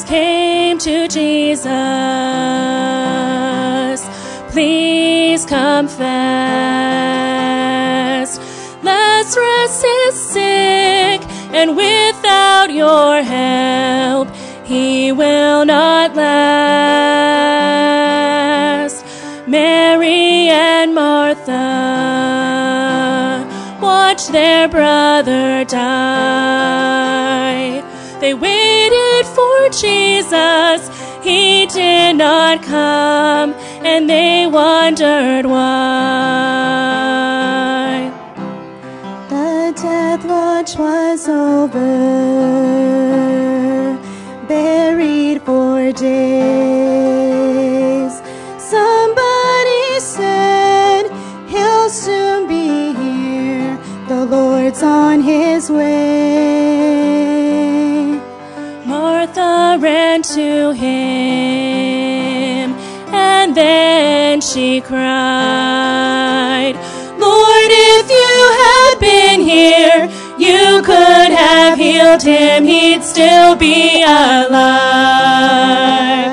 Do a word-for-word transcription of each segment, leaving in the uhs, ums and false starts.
came to Jesus. Please come fast. Lazarus is sick, and without your help, he will not last. Mary and Martha watched their brother die. They waited for Jesus, he did not come, and they wondered why. The death watch was over, buried for days. Somebody said, he'll soon be here, the Lord's on his way. Martha ran to him, and then she cried, Lord, if you had been here, you could have healed him, he'd still be alive.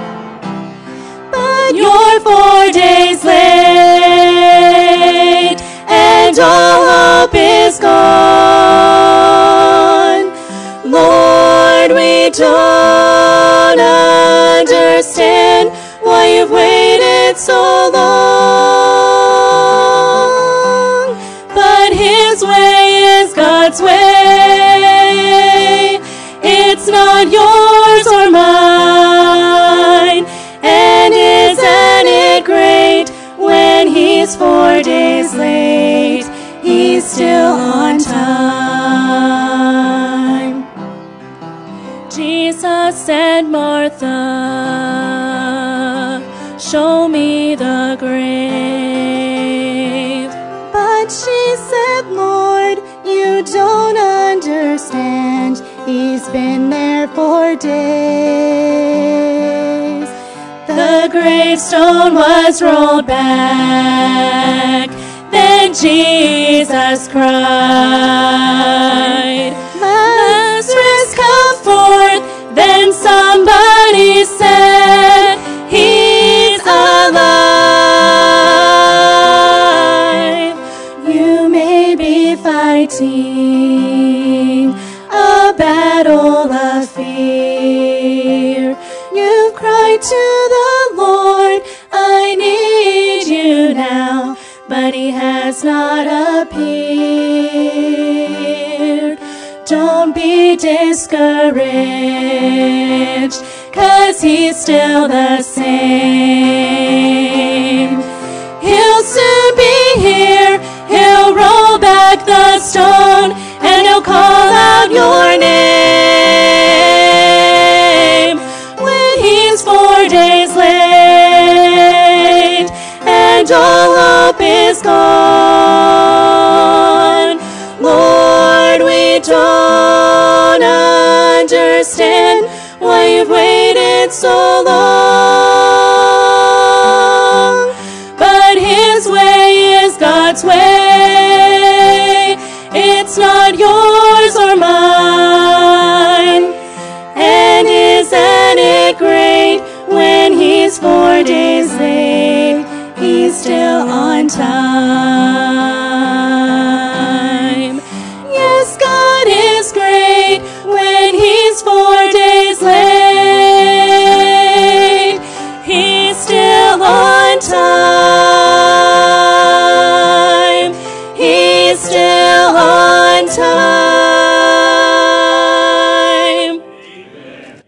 But you're four days late, and all hope is gone. Lord, we don't understand why you've waited so long. But his way is God's way. It's not yours or mine. And isn't it great when he's four days late, he's still on time. Jesus said, Martha, show me the grave. But she said, Lord, you don't understand. He's been there for days. The gravestone was rolled back. Then Jesus cried, Lazarus, come forth. Then somebody said, he's alive. You may be fighting a battle of fear. You've cried to the Lord, I need you now, but he has not appeared. Don't be discouraged, 'cause he's still the same. He'll soon be here, he'll roll back the stone, and he'll call out your name. When he's four days late, and all hope is gone. Lord, we don't understand why you've waited so long. But his way is God's way. It's not yours or mine. And isn't it great when he's four days late, he's still on time. Yes, God is great when he's four days late, he's still on time. He's still on time. Amen.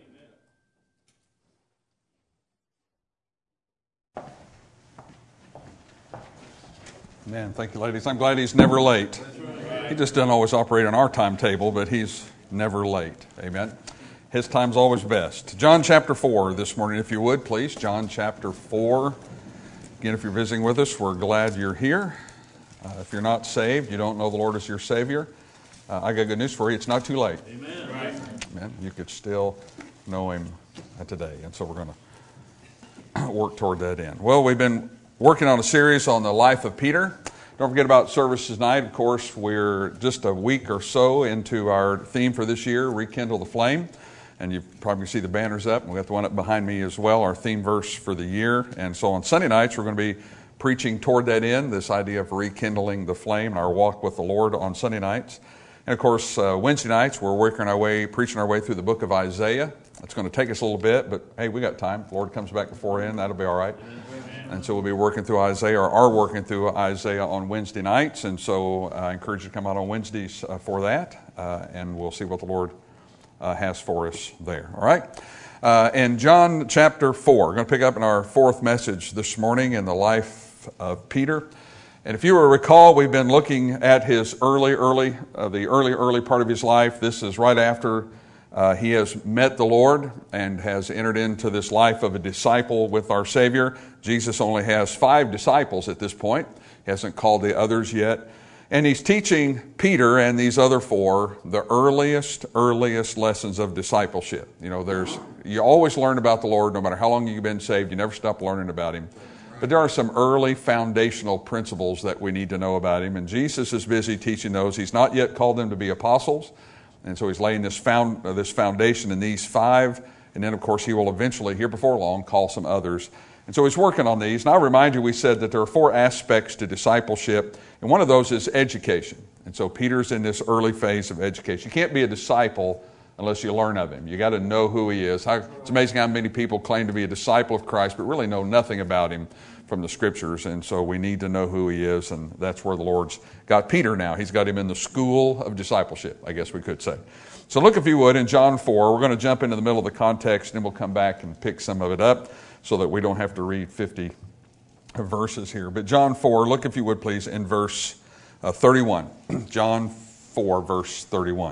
Man, thank you, ladies. I'm glad he's never late. He just doesn't always operate on our timetable, but he's never late. Amen. His time's always best. John chapter four this morning, if you would, please. John chapter four. Again, if you're visiting with us, we're glad you're here. Uh, if you're not saved, you don't know the Lord as your Savior, uh, I got good news for you. It's not too late. Amen. Right. Amen. You could still know Him today. And so we're going to work toward that end. Well, we've been working on a series on the life of Peter. Don't forget about service tonight. Of course, we're just a week or so into our theme for this year, Rekindle the Flame. And you probably see the banners up. We've got the one up behind me as well, our theme verse for the year. And so on Sunday nights, we're going to be preaching toward that end, this idea of rekindling the flame in our walk with the Lord on Sunday nights. And of course, uh, Wednesday nights, we're working our way, preaching our way through the book of Isaiah. It's going to take us a little bit, but hey, we got time. If the Lord comes back before end, that'll be all right. And so we'll be working through Isaiah, or are working through Isaiah on Wednesday nights. And so I encourage you to come out on Wednesdays uh, for that, uh, and we'll see what the Lord uh, has for us there. All right? Uh, in John chapter four, we're going to pick up in our fourth message this morning in the life of Peter. And if you will recall, we've been looking at his early, early, uh, the early, early part of his life. This is right after uh, he has met the Lord and has entered into this life of a disciple with our Savior. Jesus only has five disciples at this point. He hasn't called the others yet. And he's teaching Peter and these other four the earliest, earliest lessons of discipleship. You know, there's you always learn about the Lord no matter how long you've been saved. You never stop learning about Him. But there are some early foundational principles that we need to know about Him, and Jesus is busy teaching those. He's not yet called them to be apostles, and so He's laying this, found, uh, this foundation in these five, and then, of course, He will eventually, here before long, call some others. And so He's working on these. And I remind you, we said that there are four aspects to discipleship, and one of those is education. And so Peter's in this early phase of education. You can't be a disciple unless you learn of Him. You got to know who He is. How, it's amazing how many people claim to be a disciple of Christ, but really know nothing about Him from the Scriptures. And so we need to know who He is, and that's where the Lord's got Peter now. He's got him in the school of discipleship, I guess we could say. So look, if you would, in John four. We're going to jump into the middle of the context, and then we'll come back and pick some of it up so that we don't have to read fifty verses here. But John four, look, if you would, please, in verse uh, thirty-one. John four, verse thirty-one.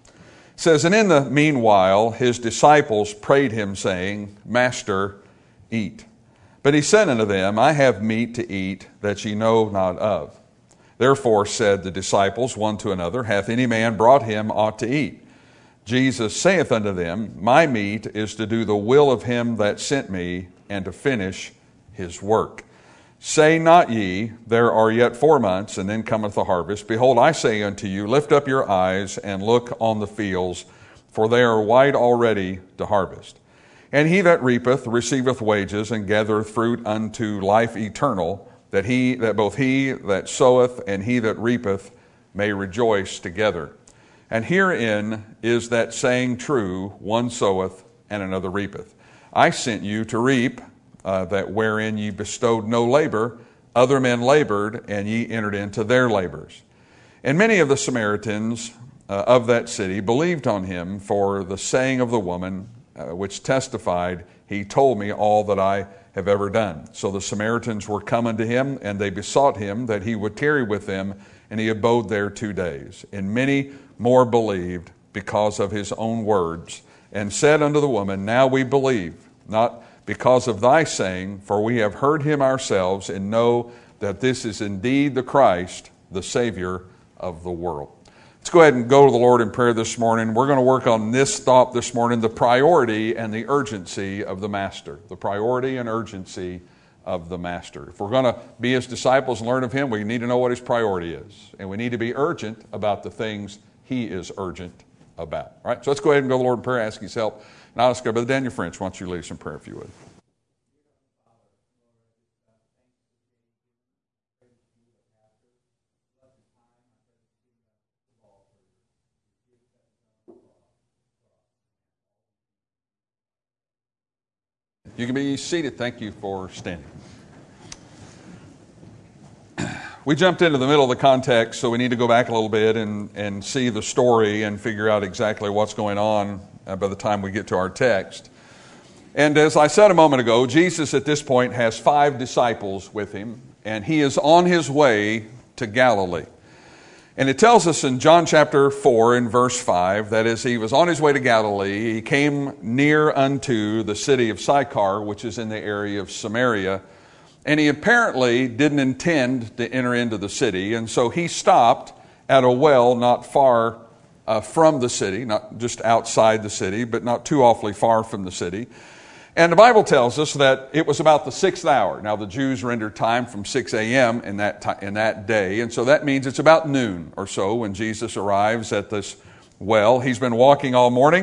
It says, "And in the meanwhile his disciples prayed him, saying, Master, eat. But he said unto them, I have meat to eat that ye know not of. Therefore said the disciples one to another, Hath any man brought him aught to eat? Jesus saith unto them, My meat is to do the will of him that sent me, and to finish his work. Say not ye, There are yet four months, and then cometh the harvest. Behold, I say unto you, Lift up your eyes, and look on the fields, for they are white already to harvest. And he that reapeth receiveth wages, and gathereth fruit unto life eternal, that he that both he that soweth and he that reapeth may rejoice together. And herein is that saying true, one soweth and another reapeth. I sent you to reap uh, that wherein ye bestowed no labor, other men labored, and ye entered into their labors. And many of the Samaritans uh, of that city believed on him for the saying of the woman, uh, which testified, He told me all that I have ever done. So the Samaritans were come unto him, and they besought him that he would tarry with them, and he abode there two days. And many more believed because of his own words, and said unto the woman, Now we believe, not because of thy saying, for we have heard him ourselves, and know that this is indeed the Christ, the Savior of the world." Let's go ahead and go to the Lord in prayer this morning. We're going to work on this thought this morning, the priority and the urgency of the Master. The priority and urgency of the Master. If we're going to be His disciples and learn of Him, we need to know what His priority is. And we need to be urgent about the things He is urgent about. All right, so let's go ahead and go to the Lord in prayer, ask His help. Now let's go. Brother Daniel French, why don't you lead us in prayer if you would. You can be seated. Thank you for standing. We jumped into the middle of the context, so we need to go back a little bit and, and see the story and figure out exactly what's going on uh, by the time we get to our text. And as I said a moment ago, Jesus at this point has five disciples with Him, and He is on His way to Galilee. And it tells us in John chapter four in verse five that as He was on His way to Galilee, He came near unto the city of Sychar, which is in the area of Samaria. And He apparently didn't intend to enter into the city. And so He stopped at a well not far uh, from the city, not just outside the city, but not too awfully far from the city. And the Bible tells us that it was about the sixth hour. Now, the Jews rendered time from six a.m. in that t- in that day, and so that means it's about noon or so when Jesus arrives at this well. He's been walking all morning,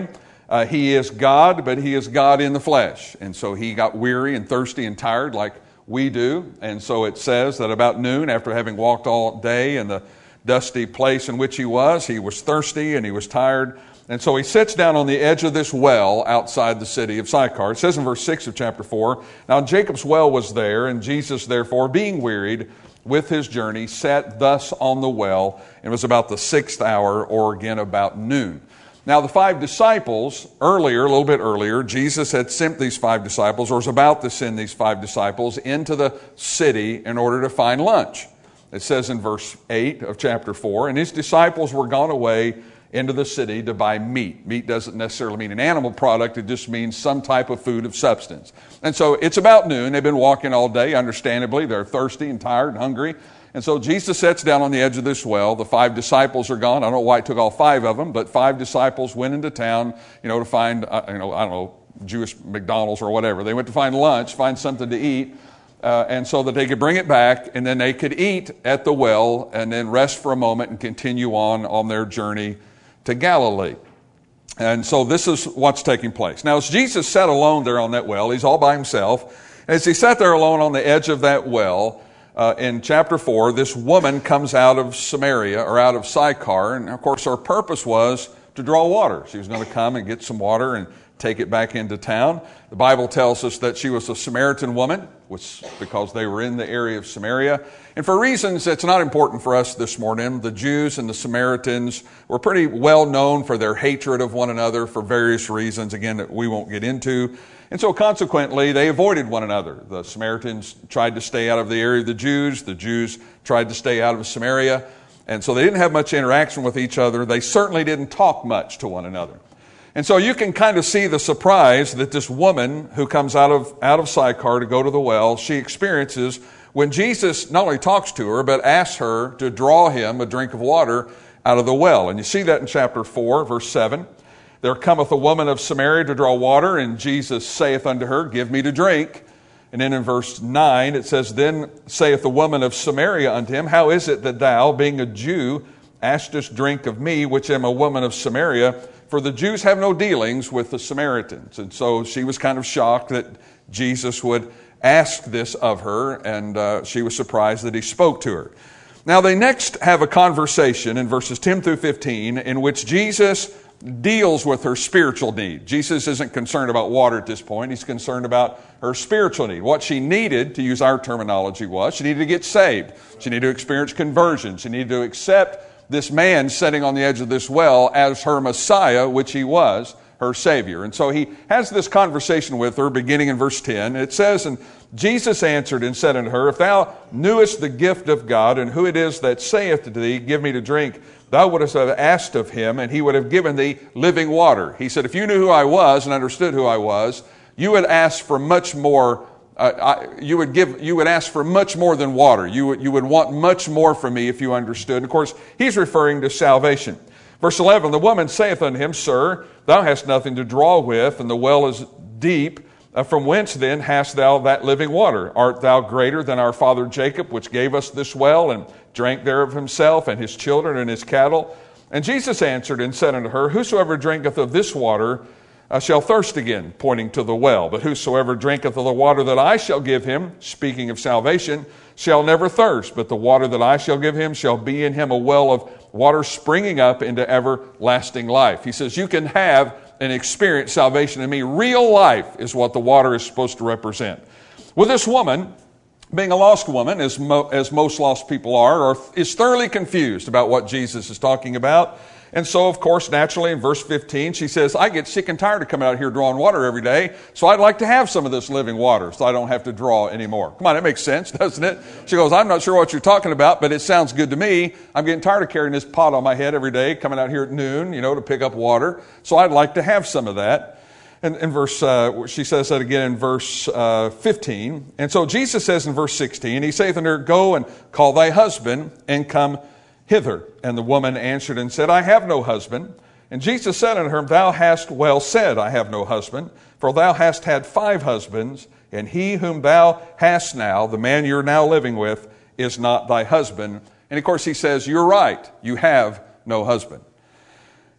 Uh, he is God, but he is God in the flesh. And so he got weary and thirsty and tired like we do. And so it says that about noon, after having walked all day in the dusty place in which he was, he was thirsty and he was tired. And so he sits down on the edge of this well outside the city of Sychar. It says in verse six of chapter four, now Jacob's well was there, and Jesus, therefore, being wearied with his journey, sat thus on the well. It was about the sixth hour, or again about noon. Now the five disciples, earlier, a little bit earlier, Jesus had sent these five disciples, or was about to send these five disciples into the city in order to find lunch. It says in verse eight of chapter four, and his disciples were gone away into the city to buy meat. Meat doesn't necessarily mean an animal product, it just means some type of food of substance. And so it's about noon, they've been walking all day, understandably, they're thirsty and tired and hungry. And so Jesus sits down on the edge of this well, the five disciples are gone, I don't know why it took all five of them, but five disciples went into town, you know, to find, uh, you know, I don't know, Jewish McDonald's or whatever. They went to find lunch, find something to eat, uh, and so that they could bring it back, and then they could eat at the well, and then rest for a moment and continue on on their journey to Galilee. And so this is what's taking place. Now, as Jesus sat alone there on that well, he's all by himself. As he sat there alone on the edge of that well, uh, in chapter four, this woman comes out of Samaria, or out of Sychar, and of course her purpose was to draw water. She was going to come and get some water and take it back into town. The Bible tells us that she was a Samaritan woman, which because they were in the area of Samaria. And for reasons that's not important for us this morning, the Jews and the Samaritans were pretty well known for their hatred of one another for various reasons, again, that we won't get into. And so consequently, they avoided one another. The Samaritans tried to stay out of the area of the Jews. The Jews tried to stay out of Samaria. And so they didn't have much interaction with each other. They certainly didn't talk much to one another. And so you can kind of see the surprise that this woman who comes out of out of Sychar to go to the well, she experiences when Jesus not only talks to her, but asks her to draw him a drink of water out of the well. And you see that in chapter four, verse seven. There cometh a woman of Samaria to draw water, and Jesus saith unto her, give me to drink. And then in verse nine, it says, then saith the woman of Samaria unto him, how is it that thou, being a Jew, askest drink of me, which am a woman of Samaria? For the Jews have no dealings with the Samaritans. And so she was kind of shocked that Jesus would ask this of her, and uh, she was surprised that he spoke to her. Now they next have a conversation in verses ten through fifteen in which Jesus deals with her spiritual need. Jesus isn't concerned about water at this point. He's concerned about her spiritual need. What she needed, to use our terminology, was she needed to get saved. She needed to experience conversion. She needed to accept this man sitting on the edge of this well as her Messiah, which he was, her Savior. And so he has this conversation with her beginning in verse ten. It says, and Jesus answered and said unto her, if thou knewest the gift of God, and who it is that saith to thee, give me to drink, thou wouldst have asked of him, and he would have given thee living water. He said, if you knew who I was and understood who I was, you would ask for much more Uh, I, you would give, you would ask for much more than water. You would, you would want much more from me if you understood. And of course, he's referring to salvation. Verse eleven, the woman saith unto him, Sir, thou hast nothing to draw with, and the well is deep. Uh, from whence then hast thou that living water? Art thou greater than our father Jacob, which gave us this well, and drank thereof himself, and his children, and his cattle? And Jesus answered and said unto her, Whosoever drinketh of this water Uh, shall thirst again, pointing to the well. But whosoever drinketh of the water that I shall give him, speaking of salvation, shall never thirst. But the water that I shall give him shall be in him a well of water springing up into everlasting life. He says, you can have and experience salvation in me. Real life is what the water is supposed to represent. Well, this woman, being a lost woman, as, mo- as most lost people are, are, is thoroughly confused about what Jesus is talking about. And so, of course, naturally, in verse fifteen, she says, I get sick and tired of coming out here drawing water every day, so I'd like to have some of this living water so I don't have to draw anymore. Come on, that makes sense, doesn't it? She goes, I'm not sure what you're talking about, but it sounds good to me. I'm getting tired of carrying this pot on my head every day, coming out here at noon, you know, to pick up water, so I'd like to have some of that. And in verse, uh, she says that again in verse uh, fifteen. And so Jesus says in verse sixteen, he saith unto her, Go and call thy husband, and come hither. And the woman answered and said, I have no husband. And Jesus said unto her, Thou hast well said, I have no husband, for thou hast had five husbands, and he whom thou hast now, the man you're now living with, is not thy husband. And of course he says, you're right, you have no husband.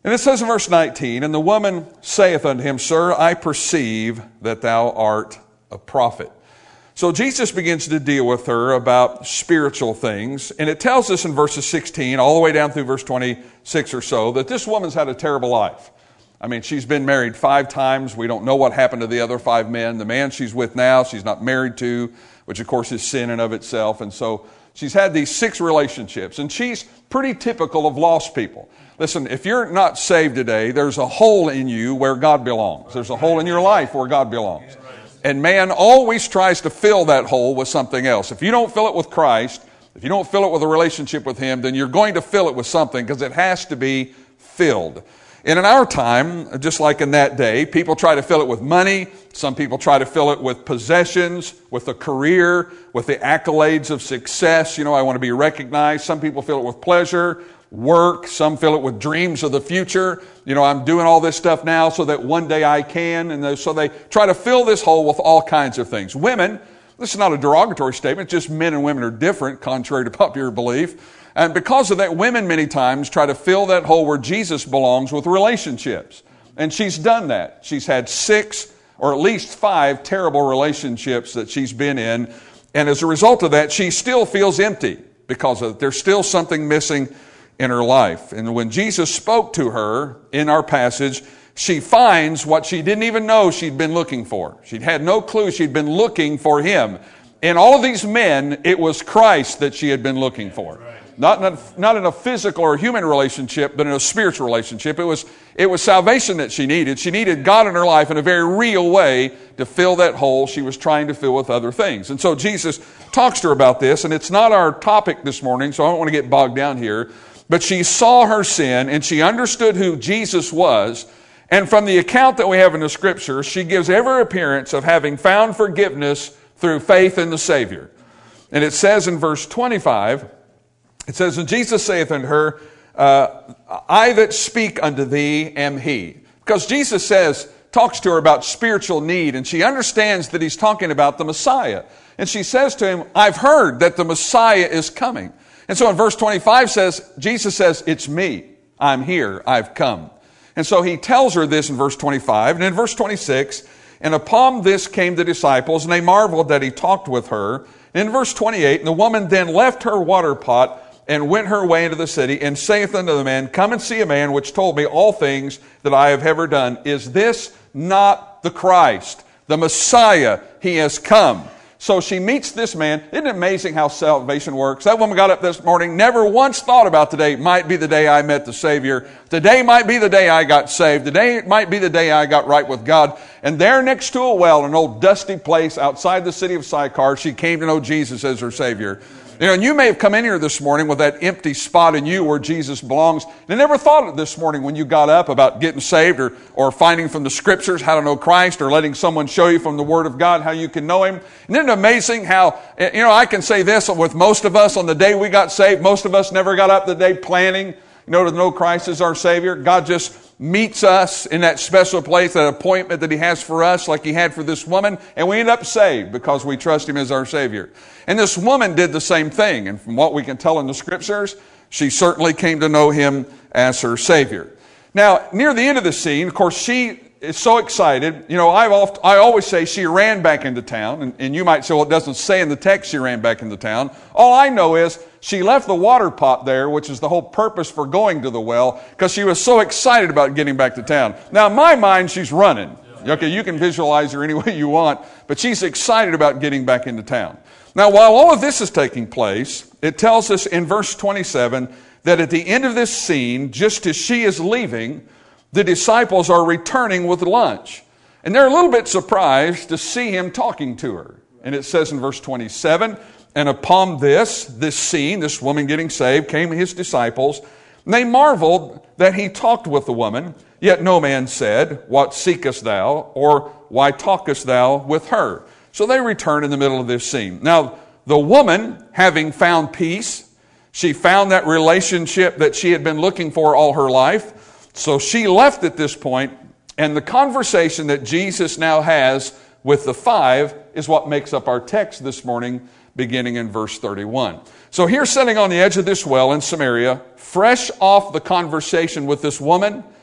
And it says in verse nineteen, and the woman saith unto him, Sir, I perceive that thou art a prophet. So Jesus begins to deal with her about spiritual things. And it tells us in verses sixteen, all the way down through verse twenty-six or so, that this woman's had a terrible life. I mean, she's been married five times. We don't know what happened to the other five men. The man she's with now, she's not married to, which of course is sin in of itself. And so she's had these six relationships. And she's pretty typical of lost people. Listen, if you're not saved today, there's a hole in you where God belongs. There's a hole in your life where God belongs. And man always tries to fill that hole with something else. If you don't fill it with Christ, if you don't fill it with a relationship with Him, then you're going to fill it with something because it has to be filled. And in our time, just like in that day, people try to fill it with money. Some people try to fill it with possessions, with a career, with the accolades of success. You know, I want to be recognized. Some people fill it with pleasure, work. Some fill it with dreams of the future. You know, I'm doing all this stuff now so that one day I can. And so they try to fill this hole with all kinds of things. Women, this is not a derogatory statement, just men and women are different, contrary to popular belief. And because of that, women many times try to fill that hole where Jesus belongs with relationships. And she's done that. She's had six or at least five terrible relationships that she's been in. And as a result of that, she still feels empty because of, there's still something missing in her life. And when Jesus spoke to her in our passage, she finds what she didn't even know she'd been looking for. She'd had no clue she'd been looking for Him. In all of these men, it was Christ that she had been looking for. Not in, a, not in a physical or human relationship, but in a spiritual relationship. It was, it was salvation that she needed. She needed God in her life in a very real way to fill that hole she was trying to fill with other things. And so Jesus talks to her about this, and it's not our topic this morning, so I don't want to get bogged down here. But she saw her sin, and she understood who Jesus was. And from the account that we have in the Scriptures, she gives every appearance of having found forgiveness through faith in the Savior. And it says in verse twenty-five, it says, and Jesus saith unto her, uh, I that speak unto thee am He. Because Jesus says, talks to her about spiritual need, and she understands that He's talking about the Messiah. And she says to Him, I've heard that the Messiah is coming. And so in verse twenty-five says, Jesus says, it's me. I'm here. I've come. And so He tells her this in verse twenty-five. And in verse twenty-six, and upon this came the disciples, and they marveled that He talked with her. And in verse twenty-eight, and the woman then left her water pot and went her way into the city, and saith unto the man, come and see a man which told me all things that I have ever done. Is this not the Christ, the Messiah? He has come. So she meets this man. Isn't it amazing how salvation works? That woman got up this morning, never once thought about today might be the day I met the Savior. Today might be the day I got saved. Today might be the day I got right with God. And there next to a well, an old dusty place outside the city of Sychar, she came to know Jesus as her Savior. You know, and you may have come in here this morning with that empty spot in you where Jesus belongs. And never thought of this morning when you got up about getting saved or, or finding from the Scriptures how to know Christ or letting someone show you from the Word of God how you can know Him. Isn't it amazing how, you know, I can say this with most of us on the day we got saved, most of us never got up the day planning, you know, to know Christ as our Savior. God just meets us in that special place, that appointment that He has for us like He had for this woman, and we end up saved because we trust Him as our Savior. And this woman did the same thing, and from what we can tell in the Scriptures, she certainly came to know Him as her Savior. Now, near the end of the scene, of course, she is so excited. You know, I've oft, I always say she ran back into town, and, and you might say, well, it doesn't say in the text she ran back into town. All I know is she left the water pot there, which is the whole purpose for going to the well, because she was so excited about getting back to town. Now, in my mind, she's running. Okay, you can visualize her any way you want, but she's excited about getting back into town. Now, while all of this is taking place, it tells us in verse twenty-seven that at the end of this scene, just as she is leaving, the disciples are returning with lunch. And they're a little bit surprised to see Him talking to her. And it says in verse twenty-seven, and upon this, this scene, this woman getting saved, came His disciples. And they marveled that He talked with the woman. Yet no man said, what seekest thou? Or why talkest thou with her? So they return in the middle of this scene. Now, the woman, having found peace, she found that relationship that she had been looking for all her life. So she left at this point, and the conversation that Jesus now has with the five is what makes up our text this morning, beginning in verse thirty-one. So here, sitting on the edge of this well in Samaria, fresh off the conversation with this woman,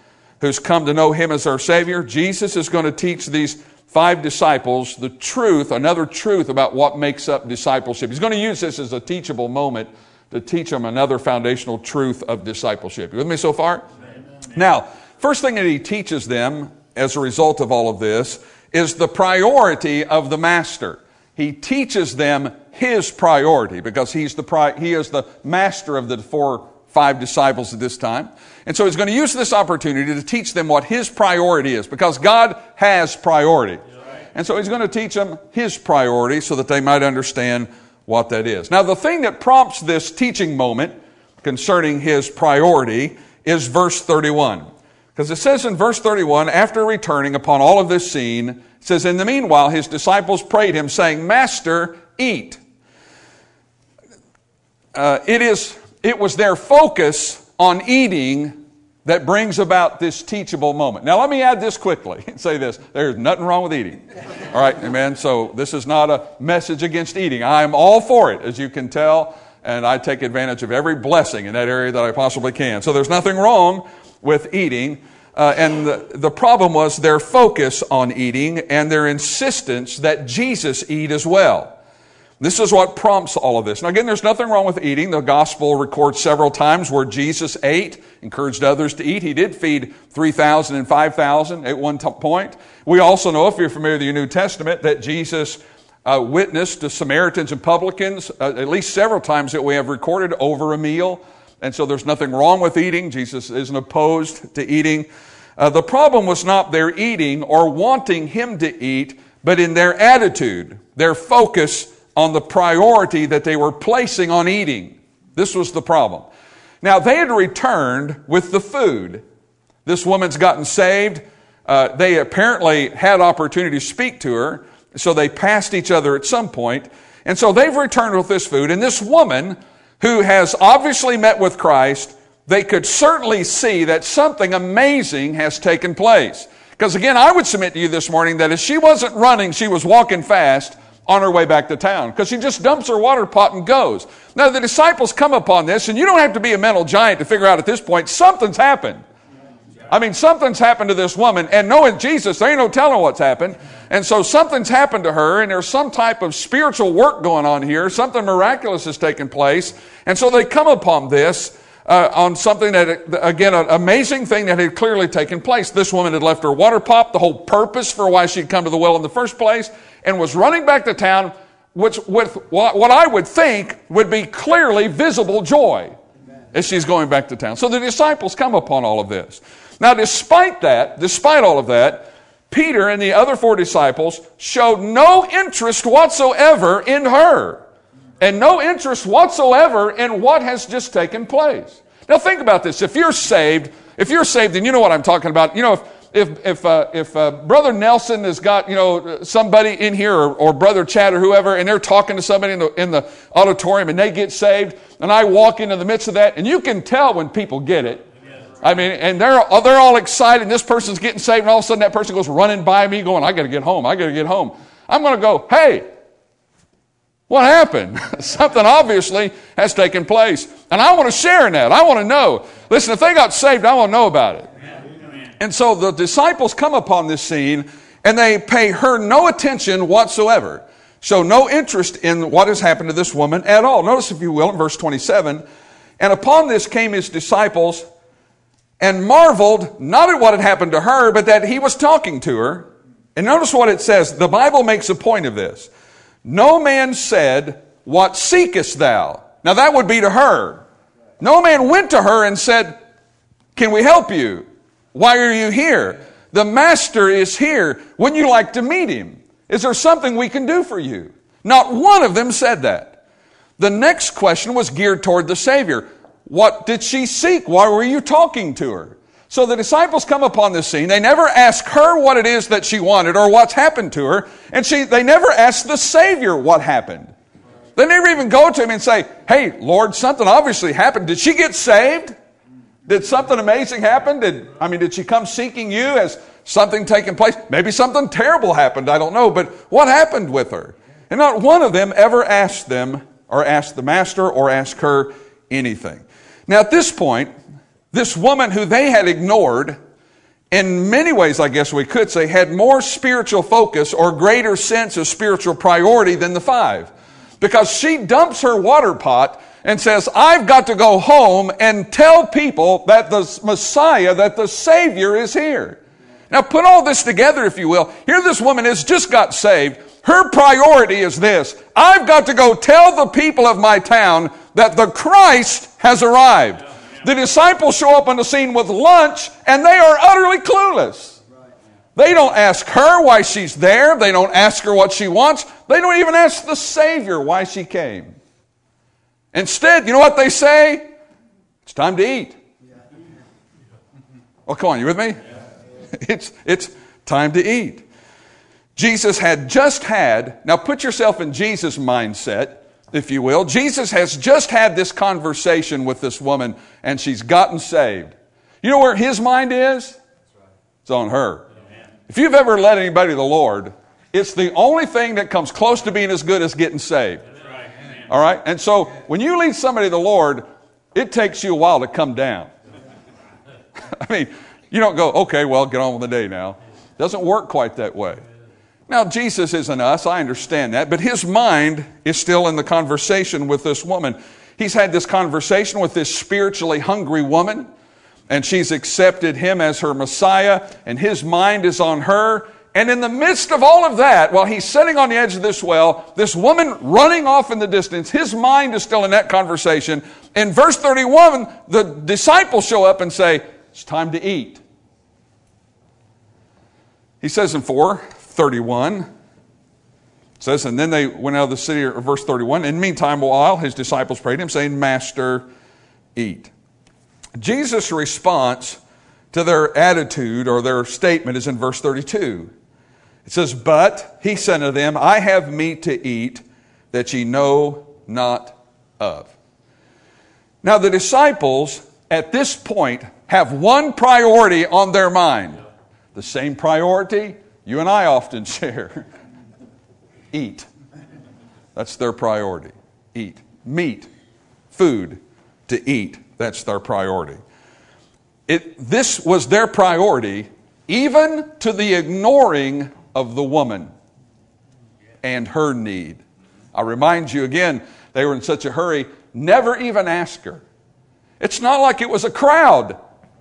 who's come to know him as our Savior, Jesus is going to teach these five disciples the truth, another truth about what makes up discipleship. He's going to use this as a teachable moment to teach them another foundational truth of discipleship. You with me so far? Amen. Now, first thing that he teaches them as a result of all of this is the priority of the master. He teaches them his priority because he's the pri- he is the master of the four, five disciples at this time. And so he's going to use this opportunity to teach them what his priority is, because God has priority. And so he's going to teach them his priority so that they might understand what that is. Now, the thing that prompts this teaching moment concerning his priority is verse thirty-one. Because it says in verse thirty-one, after returning upon all of this scene, it says, in the meanwhile, his disciples prayed him, saying, Master, eat. Uh, it is, it was their focus on eating that brings about this teachable moment. Now, let me add this quickly and say this. There's nothing wrong with eating. All right, amen? So this is not a message against eating. I am all for it, as you can tell, and I take advantage of every blessing in that area that I possibly can. So there's nothing wrong with eating. Uh, and the, the problem was their focus on eating and their insistence that Jesus eat as well. This is what prompts all of this. Now again, there's nothing wrong with eating. The gospel records several times where Jesus ate, encouraged others to eat. He did feed three thousand and five thousand at one t- point. We also know, if you're familiar with the New Testament, that Jesus uh, witnessed to Samaritans and publicans uh, at least several times that we have recorded over a meal. And so there's nothing wrong with eating. Jesus isn't opposed to eating. Uh, the problem was not their eating or wanting him to eat, but in their attitude, their focus on the priority that they were placing on eating. This was the problem. Now, they had returned with the food. This woman's gotten saved. Uh, they apparently had opportunity to speak to her, so they passed each other at some point. And so they've returned with this food. And this woman, who has obviously met with Christ, they could certainly see that something amazing has taken place. Because again, I would submit to you this morning that if she wasn't running, she was walking fast on her way back to town, because she just dumps her water pot and goes. Now the disciples come upon this, and you don't have to be a mental giant to figure out at this point, something's happened. I mean, something's happened to this woman, and knowing Jesus, there ain't no telling what's happened. And so something's happened to her, and there's some type of spiritual work going on here. Something miraculous has taken place. And so they come upon this uh, on something that, again, an amazing thing that had clearly taken place. This woman had left her water pot, the whole purpose for why she'd come to the well in the first place, and was running back to town, which with what I would think would be clearly visible joy as she's going back to town. So the disciples come upon all of this. Now, despite that, despite all of that, Peter and the other four disciples showed no interest whatsoever in her, and no interest whatsoever in what has just taken place. Now, think about this. If you're saved, if you're saved, and you know what I'm talking about, you know, if If if uh, if uh, Brother Nelson has got, you know, somebody in here, or, or Brother Chad or whoever, and they're talking to somebody in the in the auditorium, and they get saved, and I walk into the midst of that, and you can tell when people get it. I mean, and they're they're all excited, and this person's getting saved, and all of a sudden that person goes running by me, going, "I got to get home. I got to get home." I'm going to go, "Hey, what happened?" Something obviously has taken place, and I want to share in that. I want to know. Listen, if they got saved, I want to know about it. And so the disciples come upon this scene, and they pay her no attention whatsoever. Show no interest in what has happened to this woman at all. Notice, if you will, in verse twenty-seven, and upon this came his disciples, and marveled not at what had happened to her, but that he was talking to her. And notice what it says. The Bible makes a point of this. No man said, "What seekest thou?" Now that would be to her. No man went to her and said, "Can we help you? Why are you here? The master is here. Wouldn't you like to meet him? Is there something we can do for you?" Not one of them said that. The next question was geared toward the Savior. What did she seek? Why were you talking to her? So the disciples come upon this scene. They never ask her what it is that she wanted or what's happened to her. And she, they never ask the Savior what happened. They never even go to him and say, "Hey, Lord, something obviously happened. Did she get saved? Did something amazing happen? Did, I mean, did she come seeking you? Has something taken place? Maybe something terrible happened. I don't know. But what happened with her?" And not one of them ever asked them, or asked the master, or asked her anything. Now at this point, this woman who they had ignored in many ways, I guess we could say, had more spiritual focus or greater sense of spiritual priority than the five. Because she dumps her water pot and says, I've got to go home and tell people that the Messiah, that the Savior is here. Now put all this together, if you will. Here this woman has just got saved. Her priority is this: I've got to go tell the people of my town that the Christ has arrived. The disciples show up on the scene with lunch, and they are utterly clueless. They don't ask her why she's there. They don't ask her what she wants. They don't even ask the Savior why she came. Instead, you know what they say? It's time to eat. Well, come on, you with me? It's, it's time to eat. Jesus had just had, now put yourself in Jesus' mindset, if you will. Jesus has just had this conversation with this woman, and she's gotten saved. You know where his mind is? It's on her. If you've ever led anybody to the Lord, it's the only thing that comes close to being as good as getting saved. All right? And so when you lead somebody to the Lord, it takes you a while to come down. I mean, you don't go, okay, well, get on with the day now. It doesn't work quite that way. Now, Jesus isn't us, I understand that, but his mind is still in the conversation with this woman. He's had this conversation with this spiritually hungry woman, and she's accepted him as her Messiah, and his mind is on her. And in the midst of all of that, while he's sitting on the edge of this well, this woman running off in the distance, his mind is still in that conversation. In verse thirty-one, the disciples show up and say, it's time to eat. He says in four thirty-one, it says, and then they went out of the city, or verse thirty-one, in the meantime, while his disciples prayed him, saying, Master, eat. Jesus' response to their attitude or their statement is in verse thirty-two. It says, but he said to them, I have meat to eat that ye know not of. Now the disciples at this point have one priority on their mind. The same priority you and I often share. Eat. That's their priority. Eat. Meat. Food. To eat. That's their priority. It, this was their priority, even to the ignoring of the woman and her need. I remind you again, they were in such a hurry, never even ask her. It's not like it was a crowd.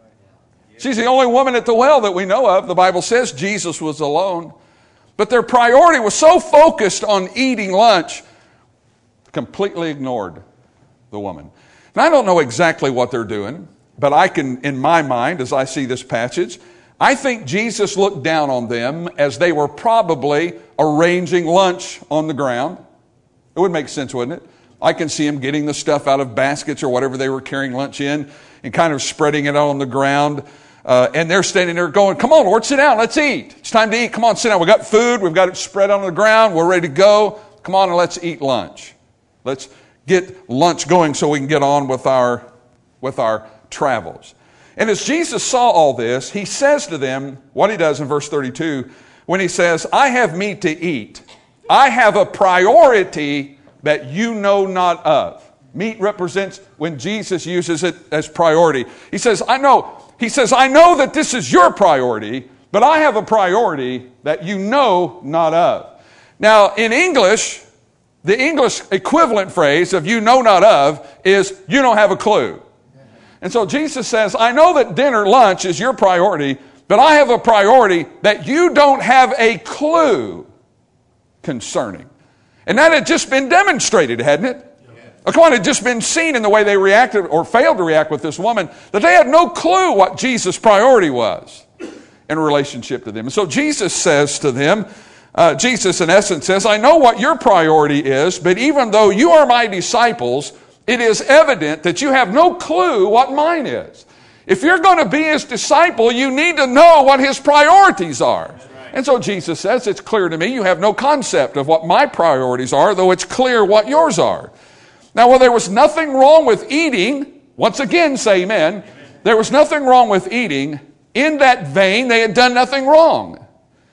She's the only woman at the well that we know of. The Bible says Jesus was alone. But their priority was so focused on eating lunch, completely ignored the woman. And I don't know exactly what they're doing, but I can, in my mind, as I see this passage, I think Jesus looked down on them as they were probably arranging lunch on the ground. It would make sense, wouldn't it? I can see him getting the stuff out of baskets or whatever they were carrying lunch in and kind of spreading it out on the ground. Uh, and they're standing there going, come on, Lord, sit down, let's eat. It's time to eat. Come on, sit down. We've got food. We've got it spread on the ground. We're ready to go. Come on and let's eat lunch. Let's get lunch going so we can get on with our, with our travels. And as Jesus saw all this, he says to them what he does in verse thirty-two when he says, I have meat to eat. I have a priority that you know not of. Meat represents when Jesus uses it as priority. He says, I know, he says, I know that this is your priority, but I have a priority that you know not of. Now, in English, the English equivalent phrase of you know not of is you don't have a clue. And so Jesus says, I know that dinner, lunch is your priority, but I have a priority that you don't have a clue concerning. And that had just been demonstrated, hadn't it? Oh, come on, it had just been seen in the way they reacted or failed to react with this woman, that they had no clue what Jesus' priority was in relationship to them. And so Jesus says to them, uh, Jesus in essence says, I know what your priority is, but even though you are my disciples, it is evident that you have no clue what mine is. If you're going to be his disciple, you need to know what his priorities are. And so Jesus says, it's clear to me you have no concept of what my priorities are, though it's clear what yours are. Now, while there was nothing wrong with eating, once again say amen, amen. There was nothing wrong with eating. In that vein, they had done nothing wrong.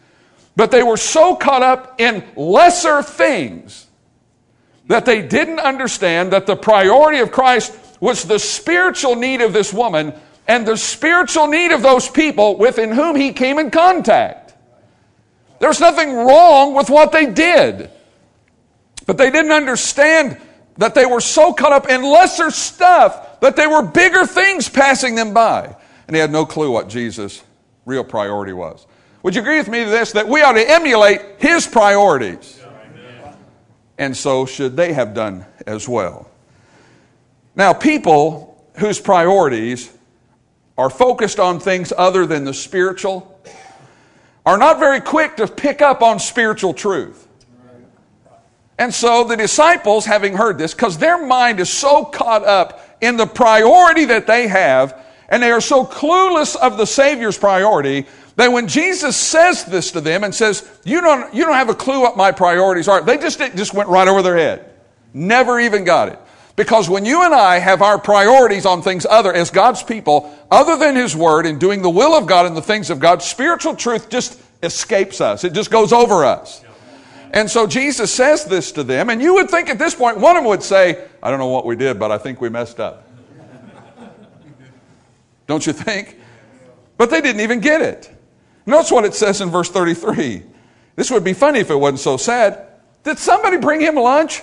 But they were so caught up in lesser things that they didn't understand that the priority of Christ was the spiritual need of this woman and the spiritual need of those people within whom he came in contact. There's nothing wrong with what they did. But they didn't understand that they were so caught up in lesser stuff that there were bigger things passing them by. And they had no clue what Jesus' real priority was. Would you agree with me to this, that we ought to emulate his priorities? Yeah. And so should they have done as well. Now, people whose priorities are focused on things other than the spiritual are not very quick to pick up on spiritual truth. And so the disciples, having heard this, because their mind is so caught up in the priority that they have, and they are so clueless of the Savior's priority, that when Jesus says this to them and says, you don't, you don't have a clue what my priorities are, they just, it just went right over their head. Never even got it. Because when you and I have our priorities on things other, as God's people, other than His Word and doing the will of God and the things of God, spiritual truth just escapes us. It just goes over us. And so Jesus says this to them, and you would think at this point, one of them would say, I don't know what we did, but I think we messed up. Don't you think? But they didn't even get it. Notice what it says in verse thirty-three. This would be funny if it wasn't so sad. Did somebody bring him lunch?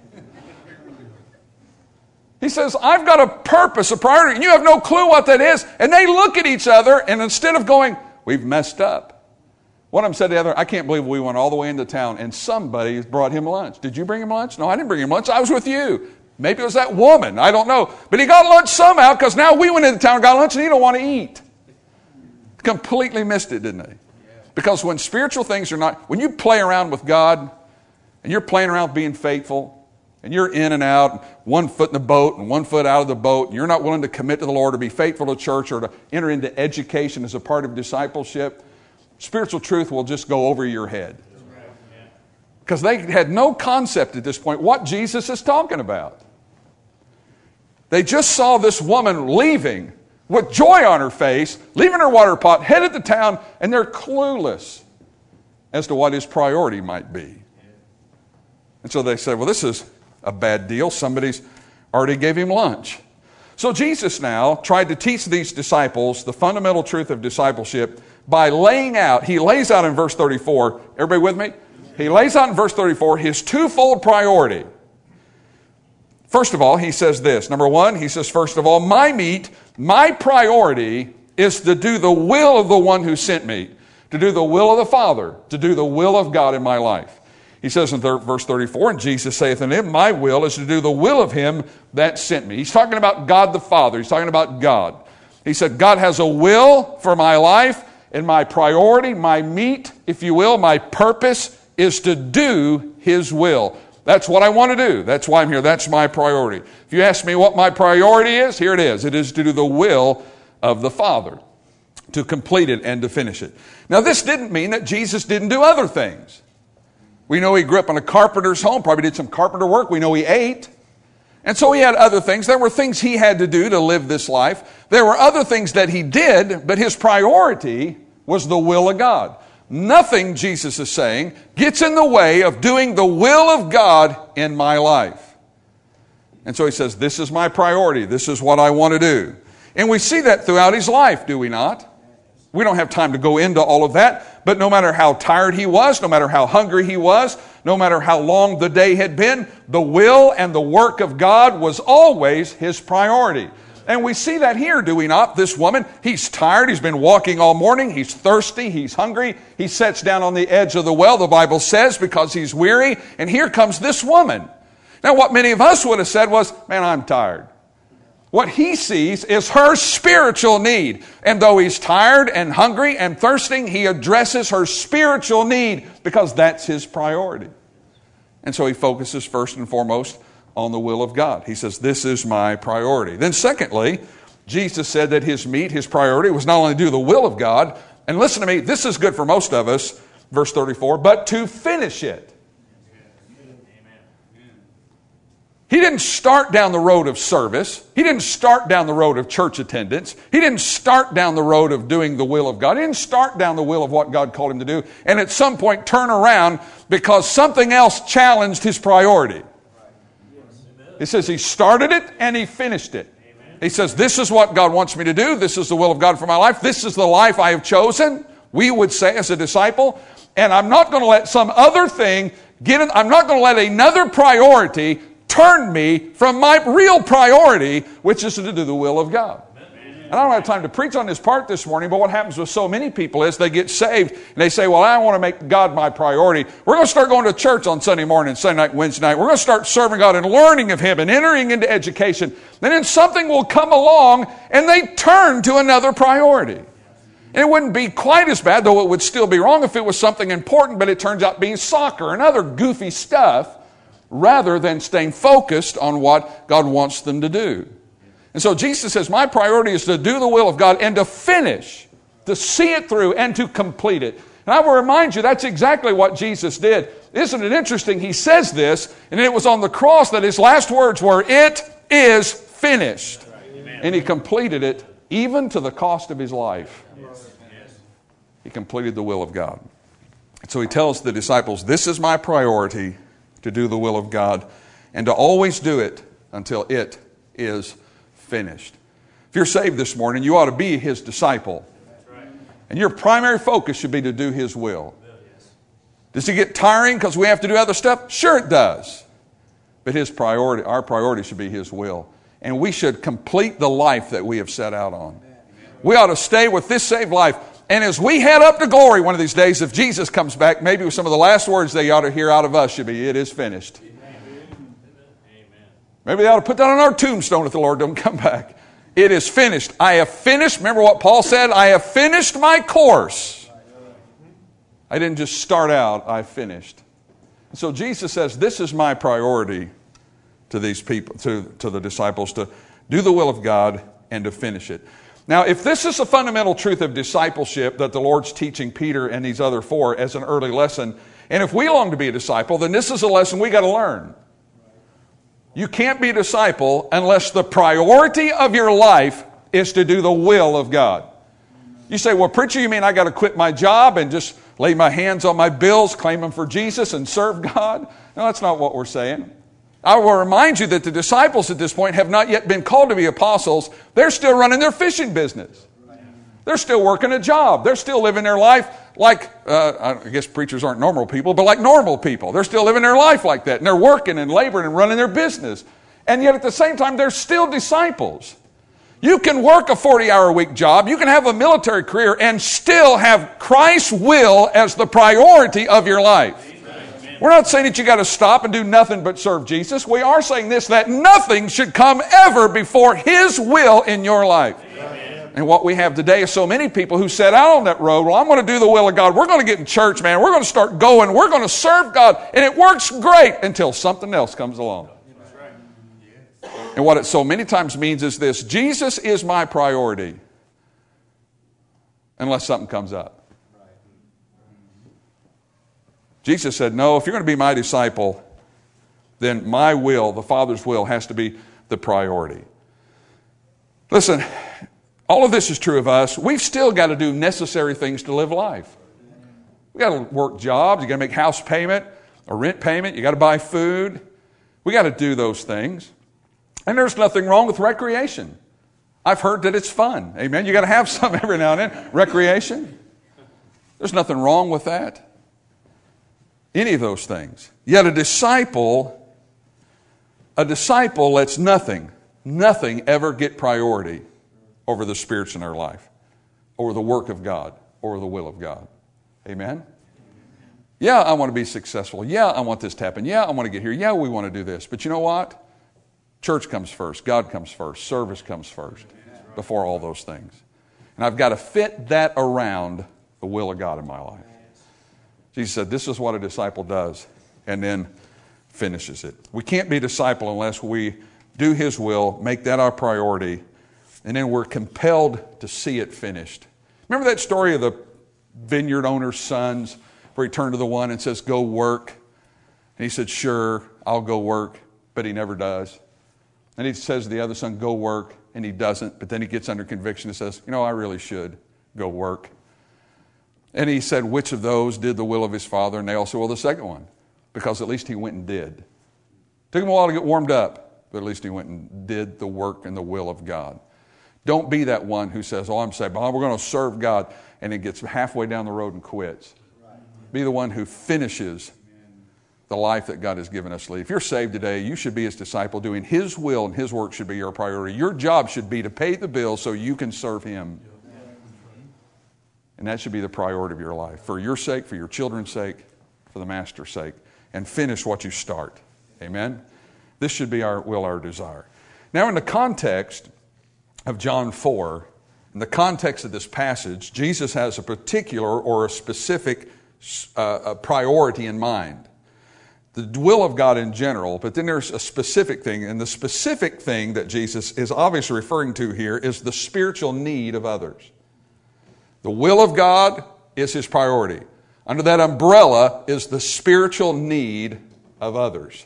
He says, I've got a purpose, a priority, and you have no clue what that is. And they look at each other, and instead of going, we've messed up, one of them said to the other, I can't believe we went all the way into town and somebody brought him lunch. Did you bring him lunch? No, I didn't bring him lunch. I was with you. Maybe it was that woman. I don't know. But he got lunch somehow because now we went into town and got lunch and he don't want to eat. Completely missed it, didn't they? Because when spiritual things are not, when you play around with God and you're playing around with being faithful and you're in and out, one foot in the boat and one foot out of the boat, and you're not willing to commit to the Lord or be faithful to church or to enter into education as a part of discipleship, spiritual truth will just go over your head. Because they had no concept at this point what Jesus is talking about. They just saw this woman leaving with joy on her face, leaving her water pot, headed to town, and they're clueless as to what his priority might be. And so they said, well, this is a bad deal. Somebody's already gave him lunch. So Jesus now tried to teach these disciples the fundamental truth of discipleship by laying out, he lays out in verse thirty-four, everybody with me? He lays out in verse thirty-four his twofold priority. First of all, he says this. Number one, he says, first of all, my meat, my priority is to do the will of the one who sent me, to do the will of the Father, to do the will of God in my life. He says in verse thirty-four, and Jesus saith unto him, my will is to do the will of him that sent me. He's talking about God the Father. He's talking about God. He said, God has a will for my life, and my priority, my meat, if you will, my purpose is to do His will. That's what I want to do. That's why I'm here. That's my priority. If you ask me what my priority is, here it is. It is to do the will of the Father, to complete it and to finish it. Now, this didn't mean that Jesus didn't do other things. We know he grew up in a carpenter's home, probably did some carpenter work. We know he ate. And so he had other things. There were things he had to do to live this life. There were other things that he did, but his priority was the will of God. Nothing, Jesus is saying, gets in the way of doing the will of God in my life. And so he says, this is my priority. This is what I want to do. And we see that throughout his life, do we not? We don't have time to go into all of that, but no matter how tired he was, no matter how hungry he was, no matter how long the day had been, the will and the work of God was always his priority. And we see that here, do we not? This woman, he's tired, he's been walking all morning, he's thirsty, he's hungry, he sits down on the edge of the well, the Bible says, because he's weary, and here comes this woman. Now what many of us would have said was, man, I'm tired. What he sees is her spiritual need. And though he's tired and hungry and thirsting, he addresses her spiritual need because that's his priority. And so he focuses first and foremost on the will of God. He says, this is my priority. Then secondly, Jesus said that his meat, his priority, was not only to do the will of God, and listen to me, this is good for most of us, verse thirty-four, but to finish it. He didn't start down the road of service. He didn't start down the road of church attendance. He didn't start down the road of doing the will of God. He didn't start down the will of what God called him to do and at some point turn around because something else challenged his priority. It says he started it and he finished it. He says, this is what God wants me to do. This is the will of God for my life. This is the life I have chosen, we would say as a disciple. And I'm not going to let some other thing get in. I'm not going to let another priority turn me from my real priority, which is to do the will of God. And I don't have time to preach on this part this morning, but what happens with so many people is they get saved and they say, well, I want to make God my priority. We're going to start going to church on Sunday morning, Sunday night, Wednesday night. We're going to start serving God and learning of Him and entering into education. And then something will come along and they turn to another priority. And it wouldn't be quite as bad, though it would still be wrong if it was something important, but it turns out being soccer and other goofy stuff rather than staying focused on what God wants them to do. And so Jesus says, my priority is to do the will of God and to finish, to see it through and to complete it. And I will remind you, that's exactly what Jesus did. Isn't it interesting? He says this, and it was on the cross that his last words were, it is finished. Right. And he completed it even to the cost of his life. Yes. He completed the will of God. So he tells the disciples, this is my priority, to do the will of God and to always do it until it is finished. If you're saved this morning, you ought to be His disciple. Right. And your primary focus should be to do His will. Yes. Does it get tiring because we have to do other stuff? Sure it does. But His priority, our priority should be His will. And we should complete the life that we have set out on. Amen. We ought to stay with this saved life. And as we head up to glory one of these days, if Jesus comes back, maybe some of the last words they ought to hear out of us should be, it is finished. Maybe they ought to put that on our tombstone if the Lord don't come back. It is finished. I have finished. Remember what Paul said? I have finished my course. I didn't just start out. I finished. So Jesus says, this is my priority to these people, to, to the disciples, to do the will of God and to finish it. Now, if this is a fundamental truth of discipleship that the Lord's teaching Peter and these other four as an early lesson, and if we long to be a disciple, then this is a lesson we got to learn. You can't be a disciple unless the priority of your life is to do the will of God. You say, well, preacher, you mean I got to quit my job and just lay my hands on my bills, claim them for Jesus, and serve God? No, that's not what we're saying. I will remind you that the disciples at this point have not yet been called to be apostles. They're still running their fishing business. They're still working a job. They're still living their life like, uh, I guess preachers aren't normal people, but like normal people. They're still living their life like that. And they're working and laboring and running their business. And yet at the same time, they're still disciples. You can work a forty-hour-a-week job. You can have a military career and still have Christ's will as the priority of your life. We're not saying that you got to stop and do nothing but serve Jesus. We are saying this, that nothing should come ever before His will in your life. Amen. And what we have today is so many people who set out on that road, well, I'm going to do the will of God. We're going to get in church, man. We're going to start going. We're going to serve God. And it works great until something else comes along. And what it so many times means is this, Jesus is my priority unless something comes up. Jesus said, no, if you're going to be my disciple, then my will, the Father's will, has to be the priority. Listen, all of this is true of us. We've still got to do necessary things to live life. We've got to work jobs. You've got to make house payment or rent payment. You've got to buy food. We've got to do those things. And there's nothing wrong with recreation. I've heard that it's fun. Amen. You've got to have some every now and then. Recreation. There's nothing wrong with that. Any of those things. Yet a disciple, a disciple lets nothing, nothing ever get priority over the spirits in their life, over the work of God, or the will of God. Amen? Yeah, I want to be successful. Yeah, I want this to happen. Yeah, I want to get here. Yeah, we want to do this. But you know what? Church comes first. God comes first. Service comes first before all those things. And I've got to fit that around the will of God in my life. Jesus said, this is what a disciple does, and then finishes it. We can't be a disciple unless we do His will, make that our priority, and then we're compelled to see it finished. Remember that story of the vineyard owner's sons, where he turned to the one and says, go work. And he said, sure, I'll go work, but he never does. And he says to the other son, go work, and he doesn't, but then he gets under conviction and says, you know, I really should go work. And he said, which of those did the will of his father? And they all said, well, the second one, because at least he went and did. Took him a while to get warmed up, but at least he went and did the work and the will of God. Don't be that one who says, oh, I'm saved, but we're going to serve God, and it gets halfway down the road and quits. Be the one who finishes the life that God has given us to lead. If you're saved today, you should be His disciple, doing His will, and His work should be your priority. Your job should be to pay the bills so you can serve Him. And that should be the priority of your life, for your sake, for your children's sake, for the Master's sake, and finish what you start. Amen? This should be our will, our desire. Now, in the context of John four, in the context of this passage, Jesus has a particular or a specific uh, a priority in mind. The will of God in general, but then there's a specific thing, and the specific thing that Jesus is obviously referring to here is the spiritual need of others. The will of God is His priority. Under that umbrella is the spiritual need of others.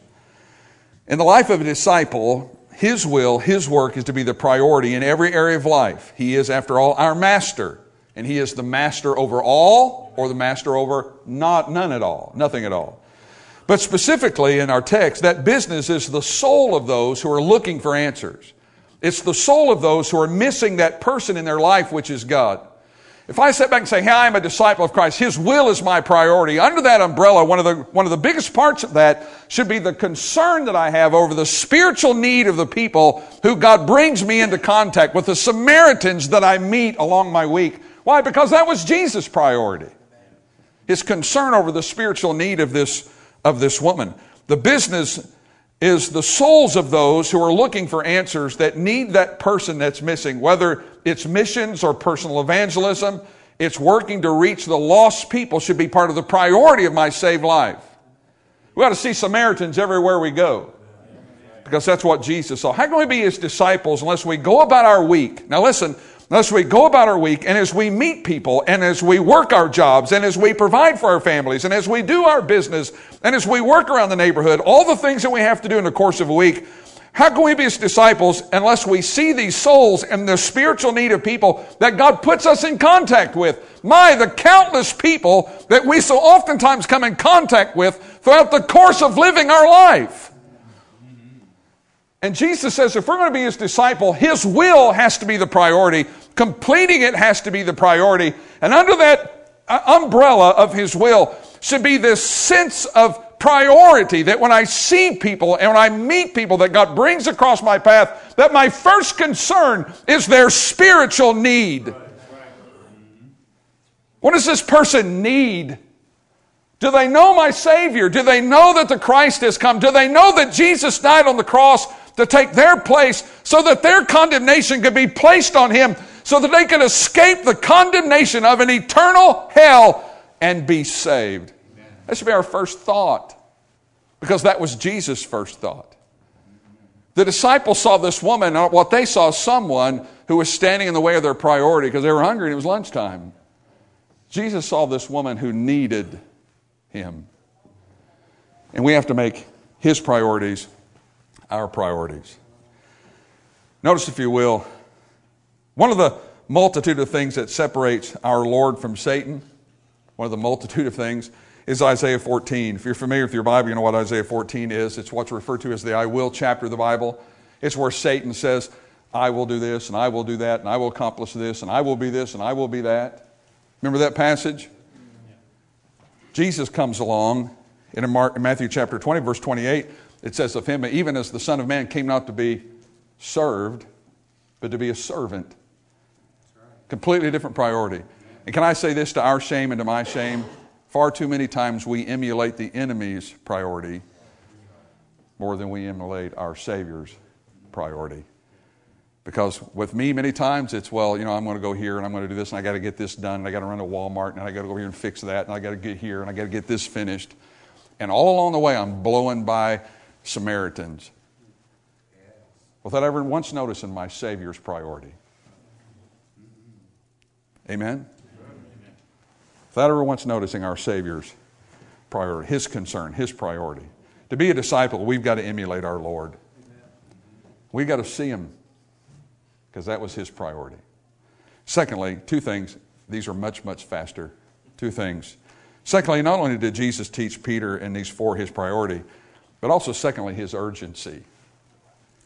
In the life of a disciple, his will, his work is to be the priority in every area of life. He is, after all, our master. And He is the master over all, or the master over not none at all, nothing at all. But specifically in our text, that business is the soul of those who are looking for answers. It's the soul of those who are missing that person in their life, which is God. If I sit back and say, hey, I'm a disciple of Christ, His will is my priority, under that umbrella, one of the one of the biggest parts of that should be the concern that I have over the spiritual need of the people who God brings me into contact with, the Samaritans that I meet along my week. Why? Because that was Jesus' priority. His concern over the spiritual need of this, of this woman. The business is the souls of those who are looking for answers that need that person that's missing, whether it's missions or personal evangelism. It's working to reach the lost people should be part of the priority of my saved life. We ought to see Samaritans everywhere we go, because that's what Jesus saw. How can we be His disciples unless we go about our week? Now listen, unless we go about our week, and as we meet people, and as we work our jobs, and as we provide for our families, and as we do our business, and as we work around the neighborhood, all the things that we have to do in the course of a week, how can we be His disciples unless we see these souls and the spiritual need of people that God puts us in contact with? My, the countless people that we so oftentimes come in contact with throughout the course of living our life. And Jesus says if we're going to be His disciple, His will has to be the priority. Completing it has to be the priority. And under that umbrella of His will should be this sense of priority that when I see people and when I meet people that God brings across my path, that my first concern is their spiritual need. What does this person need? Do they know my Savior? Do they know that the Christ has come? Do they know that Jesus died on the cross to take their place so that their condemnation could be placed on Him, so that they can escape the condemnation of an eternal hell and be saved? That should be our first thought, because that was Jesus' first thought. The disciples saw this woman, and what they saw, someone who was standing in the way of their priority because they were hungry and it was lunchtime. Jesus saw this woman who needed Him. And we have to make His priorities our priorities. Notice, if you will, one of the multitude of things that separates our Lord from Satan, one of the multitude of things, is Isaiah fourteen. If you're familiar with your Bible, you know what Isaiah fourteen is. It's what's referred to as the I will chapter of the Bible. It's where Satan says, I will do this, and I will do that, and I will accomplish this, and I will be this, and I will be that. Remember that passage? Jesus comes along in Matthew chapter twenty, verse twenty-eight. It says of Him, even as the Son of Man came not to be served, but to be a servant. Completely different priority. And can I say this to our shame and to my shame? Far too many times we emulate the enemy's priority more than we emulate our Savior's priority. Because with me, many times it's, well, you know, I'm going to go here and I'm going to do this and I got to get this done and I got to run to Walmart and I got to go here and fix that and I got to get here and I got to get this finished. And all along the way, I'm blowing by Samaritans without ever once noticing my Savior's priority. Amen? Without ever once noticing our Savior's priority, His concern, His priority. To be a disciple, we've got to emulate our Lord. We've got to see Him, because that was His priority. Secondly, two things. These are much, much faster. Two things. Secondly, not only did Jesus teach Peter in these four His priority, but also secondly, His urgency.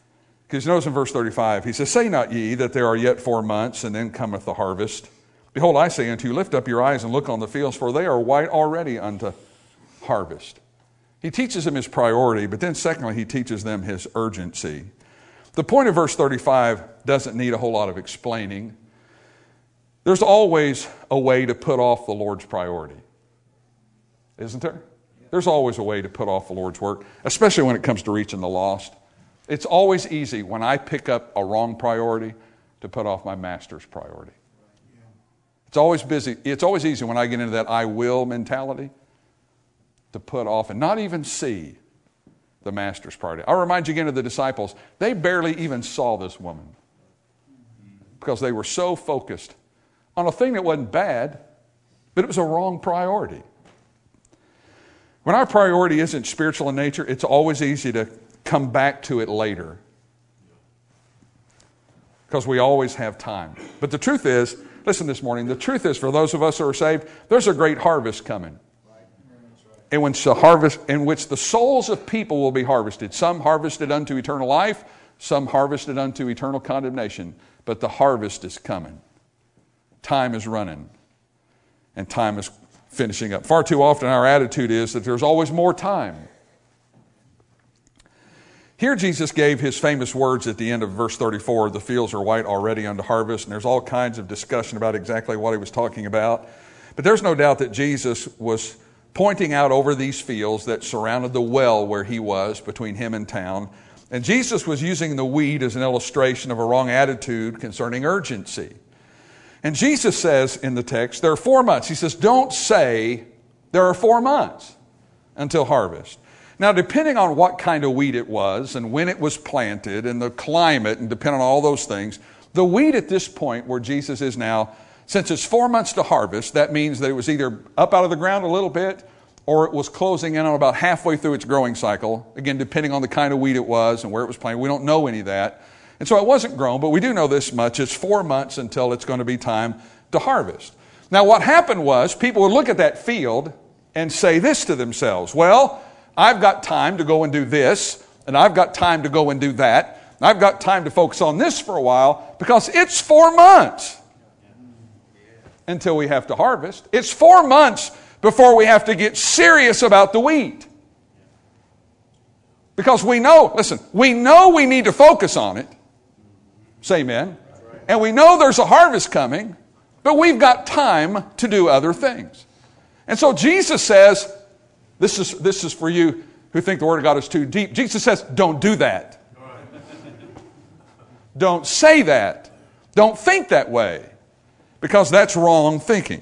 Because notice in verse thirty-five, he says, say not ye that there are yet four months, and then cometh the harvest. Behold, I say unto you, lift up your eyes and look on the fields, for they are white already unto harvest. He teaches them his priority, but then secondly, he teaches them his urgency. The point of verse thirty-five doesn't need a whole lot of explaining. There's always a way to put off the Lord's priority. Isn't there? There's always a way to put off the Lord's work, especially when it comes to reaching the lost. It's always easy when I pick up a wrong priority to put off my master's priority. It's always busy. It's always easy when I get into that I will mentality to put off and not even see the master's priority. I'll remind you again of the disciples. They barely even saw this woman because they were so focused on a thing that wasn't bad, but it was a wrong priority. When our priority isn't spiritual in nature, it's always easy to come back to it later because we always have time. But the truth is, listen this morning, the truth is for those of us who are saved, there's a great harvest coming. In which the harvest, in which the souls of people will be harvested. Some harvested unto eternal life, some harvested unto eternal condemnation. But the harvest is coming. Time is running. And time is finishing up. Far too often our attitude is that there's always more time. Here Jesus gave his famous words at the end of verse thirty-four, the fields are white already unto harvest, and there's all kinds of discussion about exactly what he was talking about. But there's no doubt that Jesus was pointing out over these fields that surrounded the well where he was between him and town. And Jesus was using the wheat as an illustration of a wrong attitude concerning urgency. And Jesus says in the text, there are four months. He says, don't say there are four months until harvest. Now, depending on what kind of wheat it was and when it was planted and the climate and depending on all those things, the wheat at this point where Jesus is now, since it's four months to harvest, that means that it was either up out of the ground a little bit or it was closing in on about halfway through its growing cycle. Again, depending on the kind of wheat it was and where it was planted. We don't know any of that. And so it wasn't grown, but we do know this much. It's four months until it's going to be time to harvest. Now, what happened was people would look at that field and say this to themselves. Well, I've got time to go and do this, and I've got time to go and do that. And I've got time to focus on this for a while because it's four months until we have to harvest. It's four months before we have to get serious about the wheat. Because we know, listen, we know we need to focus on it. Say amen. And we know there's a harvest coming, but we've got time to do other things. And so Jesus says, this is, this is for you who think the Word of God is too deep. Jesus says, don't do that. Don't say that. Don't think that way. Because that's wrong thinking.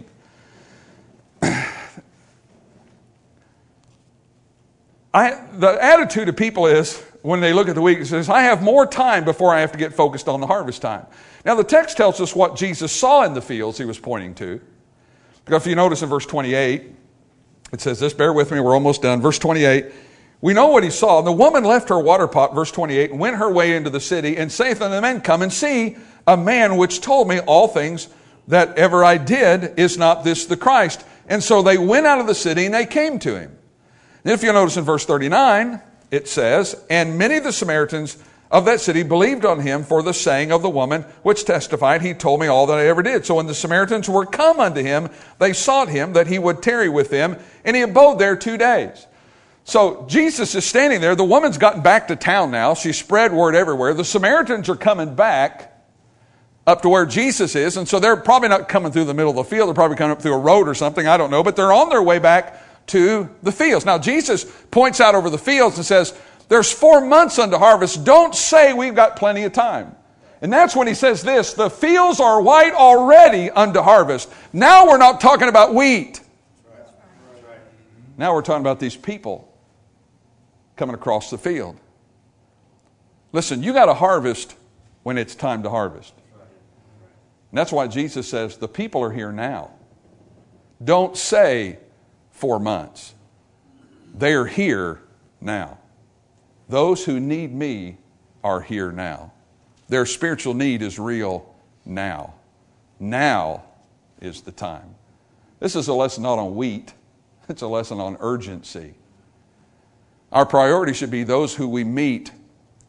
I, the attitude of people is, when they look at the wheat, it says, I have more time before I have to get focused on the harvest time. Now the text tells us what Jesus saw in the fields he was pointing to. Because if you notice in verse twenty-eight, it says this, bear with me, we're almost done. Verse twenty-eight, we know what he saw. And the woman left her water pot, verse twenty-eight, and went her way into the city, and saith unto the men, come and see a man which told me all things that ever I did. Is not this the Christ? And so they went out of the city, and they came to him. And if you notice in verse thirty-nine, it says, and many of the Samaritans of that city believed on him for the saying of the woman, which testified, he told me all that I ever did. So when the Samaritans were come unto him, they sought him that he would tarry with them, and he abode there two days. So Jesus is standing there. The woman's gotten back to town now. She spread word everywhere. The Samaritans are coming back up to where Jesus is, and so they're probably not coming through the middle of the field. They're probably coming up through a road or something. I don't know, but they're on their way back to the fields. Now, Jesus points out over the fields and says, there's four months unto harvest. Don't say we've got plenty of time. And that's when he says this, the fields are white already unto harvest. Now we're not talking about wheat. Now we're talking about these people coming across the field. Listen, you got to harvest when it's time to harvest. And that's why Jesus says the people are here now. Don't say four months. They are here now. Those who need me are here now. Their spiritual need is real now. Now is the time. This is a lesson not on wheat. It's a lesson on urgency. Our priority should be those who we meet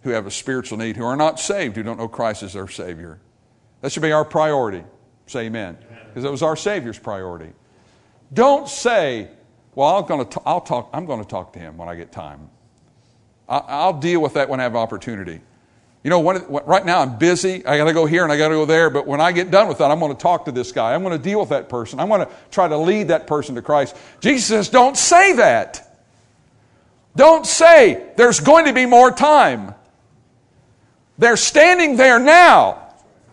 who have a spiritual need, who are not saved, who don't know Christ as their Savior. That should be our priority. Say amen. Because it was our Savior's priority. Don't say, well, I'm going to, I'll talk, I'm going to talk to him when I get time. I'll deal with that when I have opportunity. You know, when, right now I'm busy. I got to go here and I got to go there. But when I get done with that, I'm going to talk to this guy. I'm going to deal with that person. I'm going to try to lead that person to Christ. Jesus says, don't say that. Don't say there's going to be more time. They're standing there now.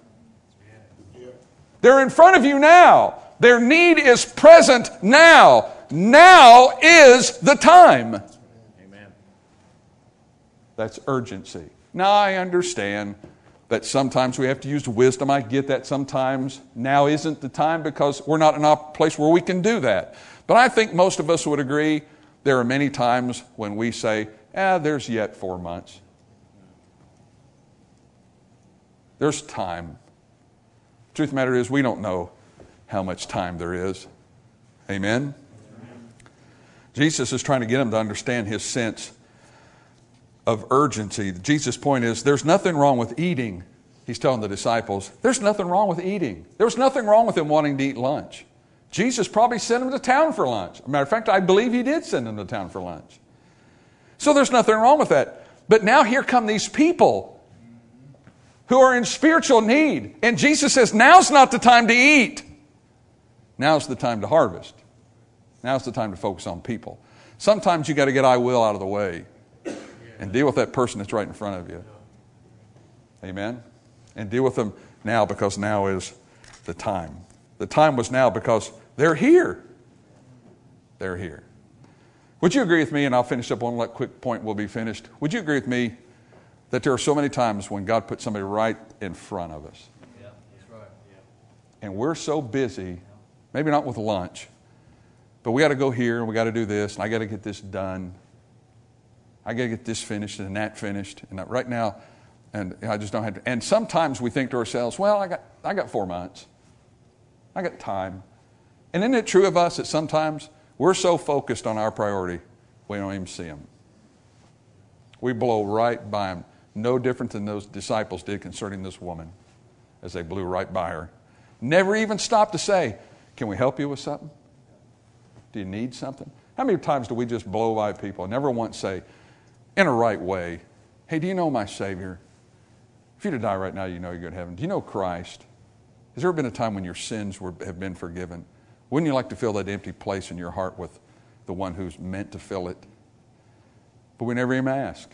They're in front of you now. Their need is present now. Now is the time. Amen. That's urgency. Now I understand that sometimes we have to use wisdom. I get that sometimes now isn't the time because we're not in a place where we can do that. But I think most of us would agree there are many times when we say, ah, there's yet four months. There's time. The truth of the matter is we don't know how much time there is. Amen? Jesus is trying to get them to understand his sense of urgency. Jesus' point is there's nothing wrong with eating. He's telling the disciples, there's nothing wrong with eating. There's nothing wrong with them wanting to eat lunch. Jesus probably sent them to town for lunch. As a matter of fact, I believe he did send them to town for lunch. So there's nothing wrong with that. But now here come these people who are in spiritual need. And Jesus says, now's not the time to eat. Now's the time to harvest. Now's the time to focus on people. Sometimes you got to get I will out of the way and deal with that person that's right in front of you. Amen? And deal with them now because now is the time. The time was now because they're here. They're here. Would you agree with me, and I'll finish up one quick point, we'll be finished. Would you agree with me that there are so many times when God puts somebody right in front of us? Yeah, that's right. Yeah. And we're so busy, maybe not with lunch, but we got to go here and we got to do this and I got to get this done. I got to get this finished and that finished. And right now, and I just don't have to. And sometimes we think to ourselves, well, I got I got four months. I got time. And isn't it true of us that sometimes we're so focused on our priority, we don't even see them. We blow right by them. No different than those disciples did concerning this woman as they blew right by her. Never even stopped to say, can we help you with something? Do you need something? How many times do we just blow by people and never once say, in a right way, hey, do you know my Savior? If you were to die right now, you know you go to heaven. Do you know Christ? Has there ever been a time when your sins were, have been forgiven? Wouldn't you like to fill that empty place in your heart with the one who's meant to fill it? But we never even ask.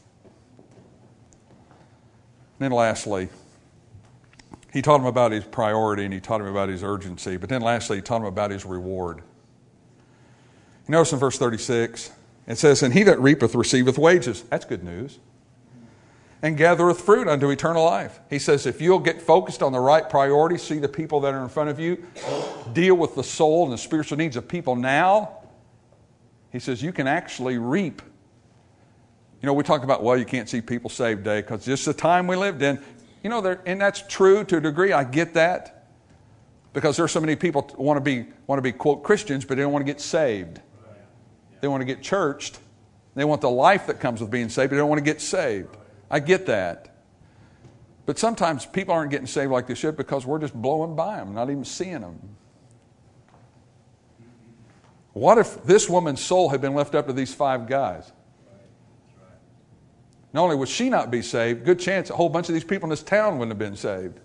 And then lastly, he taught him about his priority and he taught him about his urgency. But then lastly, he taught him about his reward. You notice in verse thirty-six, it says, and he that reapeth receiveth wages. That's good news. And gathereth fruit unto eternal life. He says, if you'll get focused on the right priorities, see the people that are in front of you, deal with the soul and the spiritual needs of people now, he says, you can actually reap. You know, we talk about, well, you can't see people saved today because it's the time we lived in. You know, and that's true to a degree. I get that. Because there's so many people want to be, want to be, quote, Christians, but they don't want to get saved. They want to get churched. They want the life that comes with being saved, but they don't want to get saved. I get that. But sometimes people aren't getting saved like they should because we're just blowing by them, not even seeing them. What if this woman's soul had been left up to these five guys? Not only would she not be saved, good chance a whole bunch of these people in this town wouldn't have been saved.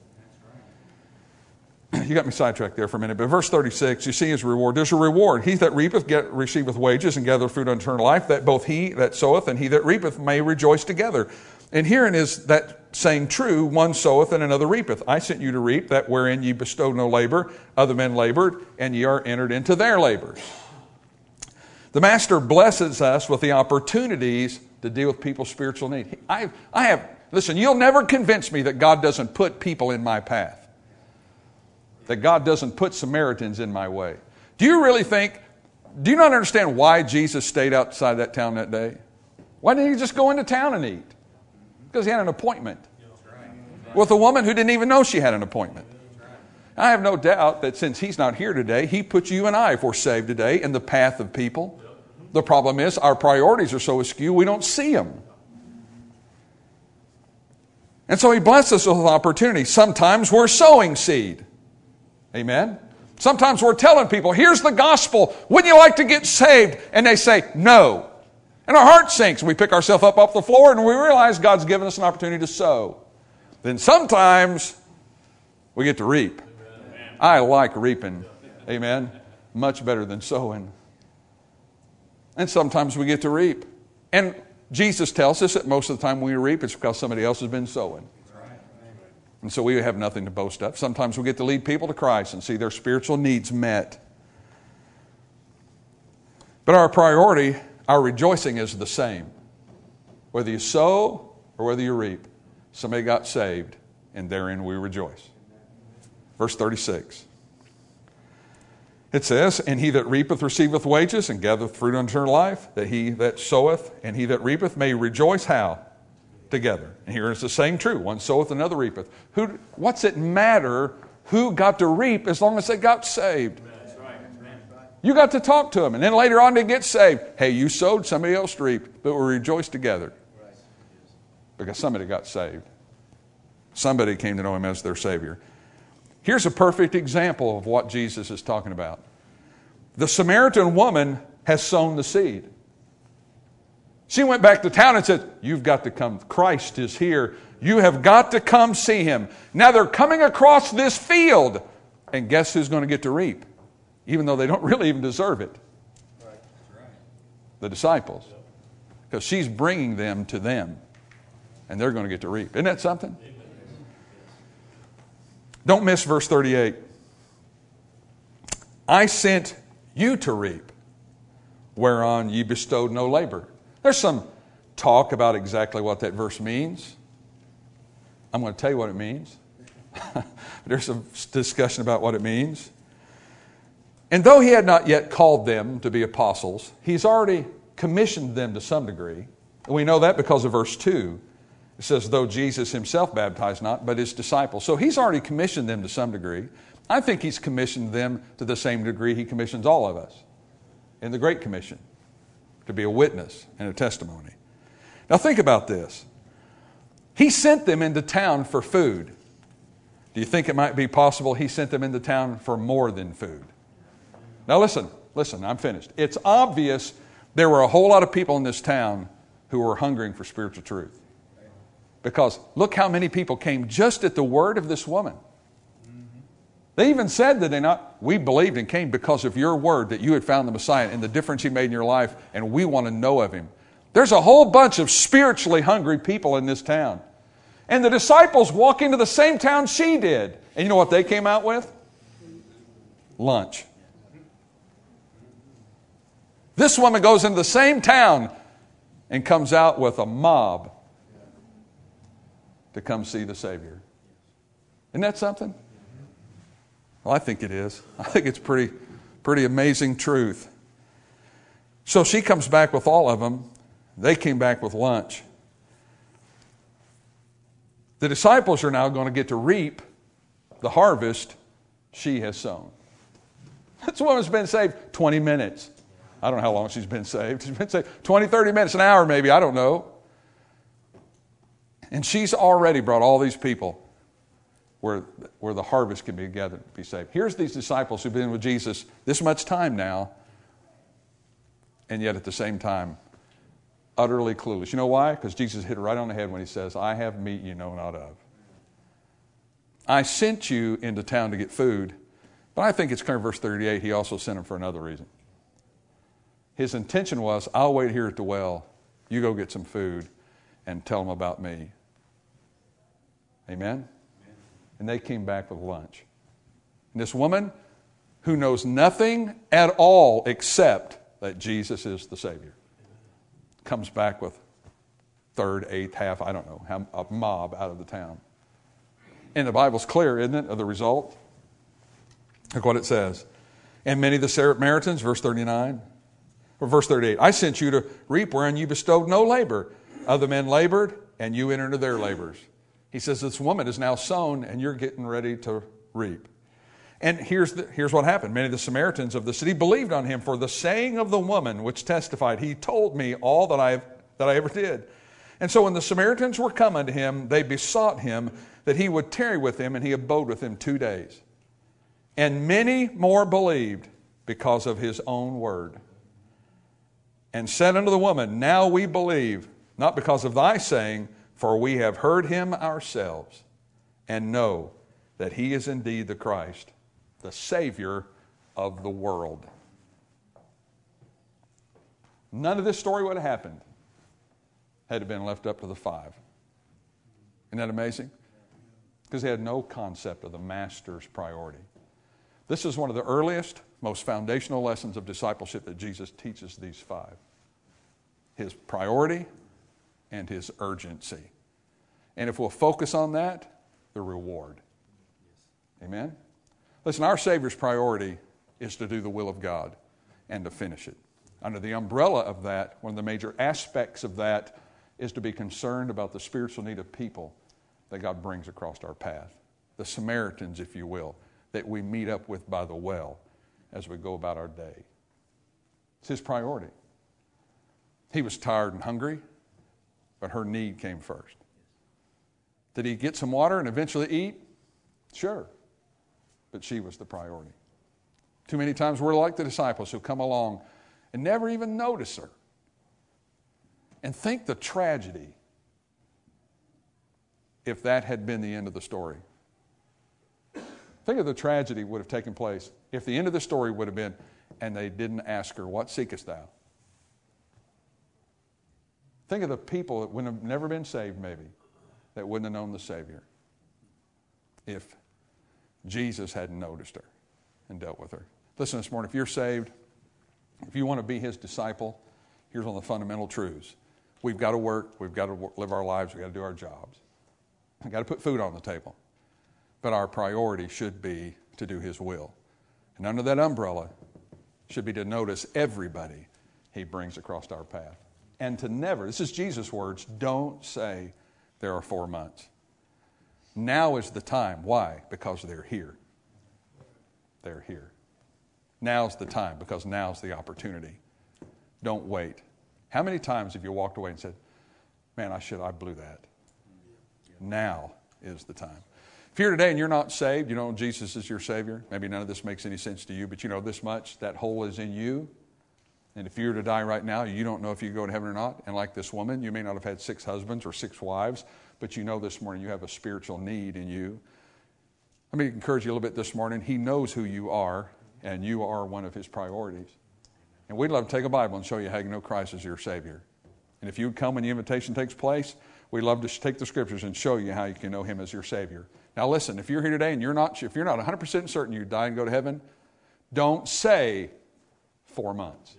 You got me sidetracked there for a minute. But verse thirty-six, you see his reward. There's a reward. He that reapeth get, receiveth wages and gathereth fruit unto eternal life, that both he that soweth and he that reapeth may rejoice together. And herein is that saying true, one soweth and another reapeth. I sent you to reap that wherein ye bestowed no labor, other men labored, and ye are entered into their labors. The Master blesses us with the opportunities to deal with people's spiritual need. I, I have, listen, you'll never convince me that God doesn't put people in my path. That God doesn't put Samaritans in my way. Do you really think, do you not understand why Jesus stayed outside that town that day? Why didn't he just go into town and eat? Because he had an appointment with a woman who didn't even know she had an appointment. I have no doubt that since he's not here today, he puts you and I, if we're saved today, in the path of people. The problem is our priorities are so askew we don't see them. And so he blesses us with opportunity. Sometimes we're sowing seed. Amen? Sometimes we're telling people, here's the gospel. Wouldn't you like to get saved? And they say, no. And our heart sinks. We pick ourselves up off the floor and we realize God's given us an opportunity to sow. Then sometimes we get to reap. Amen. I like reaping. Amen? Much better than sowing. And sometimes we get to reap. And Jesus tells us that most of the time we reap, it's because somebody else has been sowing. And so we have nothing to boast of. Sometimes we get to lead people to Christ and see their spiritual needs met. But our priority, our rejoicing is the same. Whether you sow or whether you reap, somebody got saved, and therein we rejoice. Verse thirty-six. It says, and he that reapeth receiveth wages, and gathereth fruit unto eternal life, that he that soweth and he that reapeth may rejoice how? Together. And here is the same true. One soweth, another reapeth. Who? What's it matter who got to reap as long as they got saved? That's right. You got to talk to them, and then later on they get saved. Hey, you sowed, somebody else reaped, but we rejoice together because somebody got saved. Somebody came to know him as their Savior. Here's a perfect example of what Jesus is talking about. The Samaritan woman has sown the seed. She went back to town and said, you've got to come. Christ is here. You have got to come see him. Now they're coming across this field. And guess who's going to get to reap? Even though they don't really even deserve it. The disciples. Because she's bringing them to them. And they're going to get to reap. Isn't that something? Don't miss verse thirty-eight. I sent you to reap, whereon ye bestowed no labor. There's some talk about exactly what that verse means. I'm going to tell you what it means. There's some discussion about what it means. And though he had not yet called them to be apostles, he's already commissioned them to some degree. And we know that because of verse two. It says, though Jesus himself baptized not, but his disciples. So he's already commissioned them to some degree. I think he's commissioned them to the same degree he commissions all of us in the Great Commission, to be a witness and a testimony. Now think about this. He sent them into town for food. Do you think it might be possible he sent them into town for more than food? Now listen, listen, I'm finished. It's obvious there were a whole lot of people in this town who were hungering for spiritual truth. Because look how many people came just at the word of this woman. They even said that they not, we believed and came because of your word that you had found the Messiah and the difference he made in your life, and we want to know of him. There's a whole bunch of spiritually hungry people in this town. And the disciples walk into the same town she did. And you know what they came out with? Lunch. This woman goes into the same town and comes out with a mob to come see the Savior. Isn't that something? Well, I think it is. I think it's pretty, pretty amazing truth. So she comes back with all of them. They came back with lunch. The disciples are now going to get to reap the harvest she has sown. This woman's been saved twenty minutes. I don't know how long she's been saved. She's been saved twenty, thirty minutes, an hour maybe, I don't know. And she's already brought all these people where, where the harvest can be gathered to be saved. Here's these disciples who've been with Jesus this much time now, and yet at the same time, utterly clueless. You know why? Because Jesus hit it right on the head when he says, I have meat you know not of. I sent you into town to get food, but I think it's clear in verse thirty-eight, he also sent them for another reason. His intention was, I'll wait here at the well. You go get some food and tell them about me. Amen? And they came back with lunch. And this woman, who knows nothing at all except that Jesus is the Savior, comes back with third, eighth, half, I don't know, a mob out of the town. And the Bible's clear, isn't it, of the result? Look what it says. And many of the Samaritans, verse thirty-nine, or verse thirty-eight, I sent you to reap wherein you bestowed no labor. Other men labored, and you entered into their labors. He says, this woman is now sown, and you're getting ready to reap. And here's, the, here's what happened. Many of the Samaritans of the city believed on him for the saying of the woman, which testified, he told me all that I, that I ever did. And so when the Samaritans were coming to him, they besought him that he would tarry with them, and he abode with them two days. And many more believed because of his own word. And said unto the woman, Now we believe, not because of thy saying, for we have heard him ourselves, and know that he is indeed the Christ, the Savior of the world. None of this story would have happened had it been left up to the five. Isn't that amazing? Because they had no concept of the Master's priority. This is one of the earliest, most foundational lessons of discipleship that Jesus teaches these five. His priority and his urgency. And if we'll focus on that, the reward. Amen? Listen, our Savior's priority is to do the will of God and to finish it. Under the umbrella of that, one of the major aspects of that is to be concerned about the spiritual need of people that God brings across our path. The Samaritans, if you will, that we meet up with by the well as we go about our day. It's his priority. He was tired and hungry, but her need came first. Did he get some water and eventually eat? Sure. But she was the priority. Too many times we're like the disciples who come along and never even notice her. And think the tragedy if that had been the end of the story. Think of the tragedy would have taken place if the end of the story would have been, and they didn't ask her, What seekest thou? Think of the people that would have never been saved, maybe, that wouldn't have known the Savior if Jesus hadn't noticed her and dealt with her. Listen this morning, if you're saved, if you want to be his disciple, here's one of the fundamental truths. We've got to work, we've got to live our lives, we've got to do our jobs. We've got to put food on the table. But our priority should be to do his will. And under that umbrella should be to notice everybody he brings across our path. And to never, this is Jesus' words, don't say there are four months. Now is the time. Why? Because they're here. They're here. Now's the time because now's the opportunity. Don't wait. How many times have you walked away and said, man, I should, I blew that. Now is the time. If you're here today and you're not saved, you know Jesus is your Savior. Maybe none of this makes any sense to you, but you know this much, that hole is in you. And if you were to die right now, you don't know if you go to heaven or not. And like this woman, you may not have had six husbands or six wives, but you know this morning you have a spiritual need in you. Let me encourage you a little bit this morning. He knows who you are, and you are one of his priorities. And we'd love to take a Bible and show you how you know Christ is your Savior. And if you would come when the invitation takes place, we'd love to take the Scriptures and show you how you can know him as your Savior. Now listen, if you're here today and you're not, if you're not one hundred percent certain you die and go to heaven, don't say four months.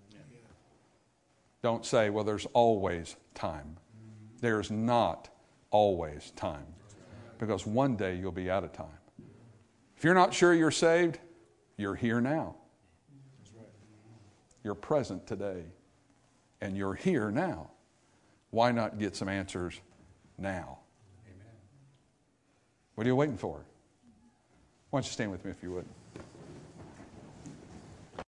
Don't say, well, there's always time. There's not always time. Because one day you'll be out of time. If you're not sure you're saved, you're here now. You're present today. And you're here now. Why not get some answers now? Amen. What are you waiting for? Why don't you stand with me if you would?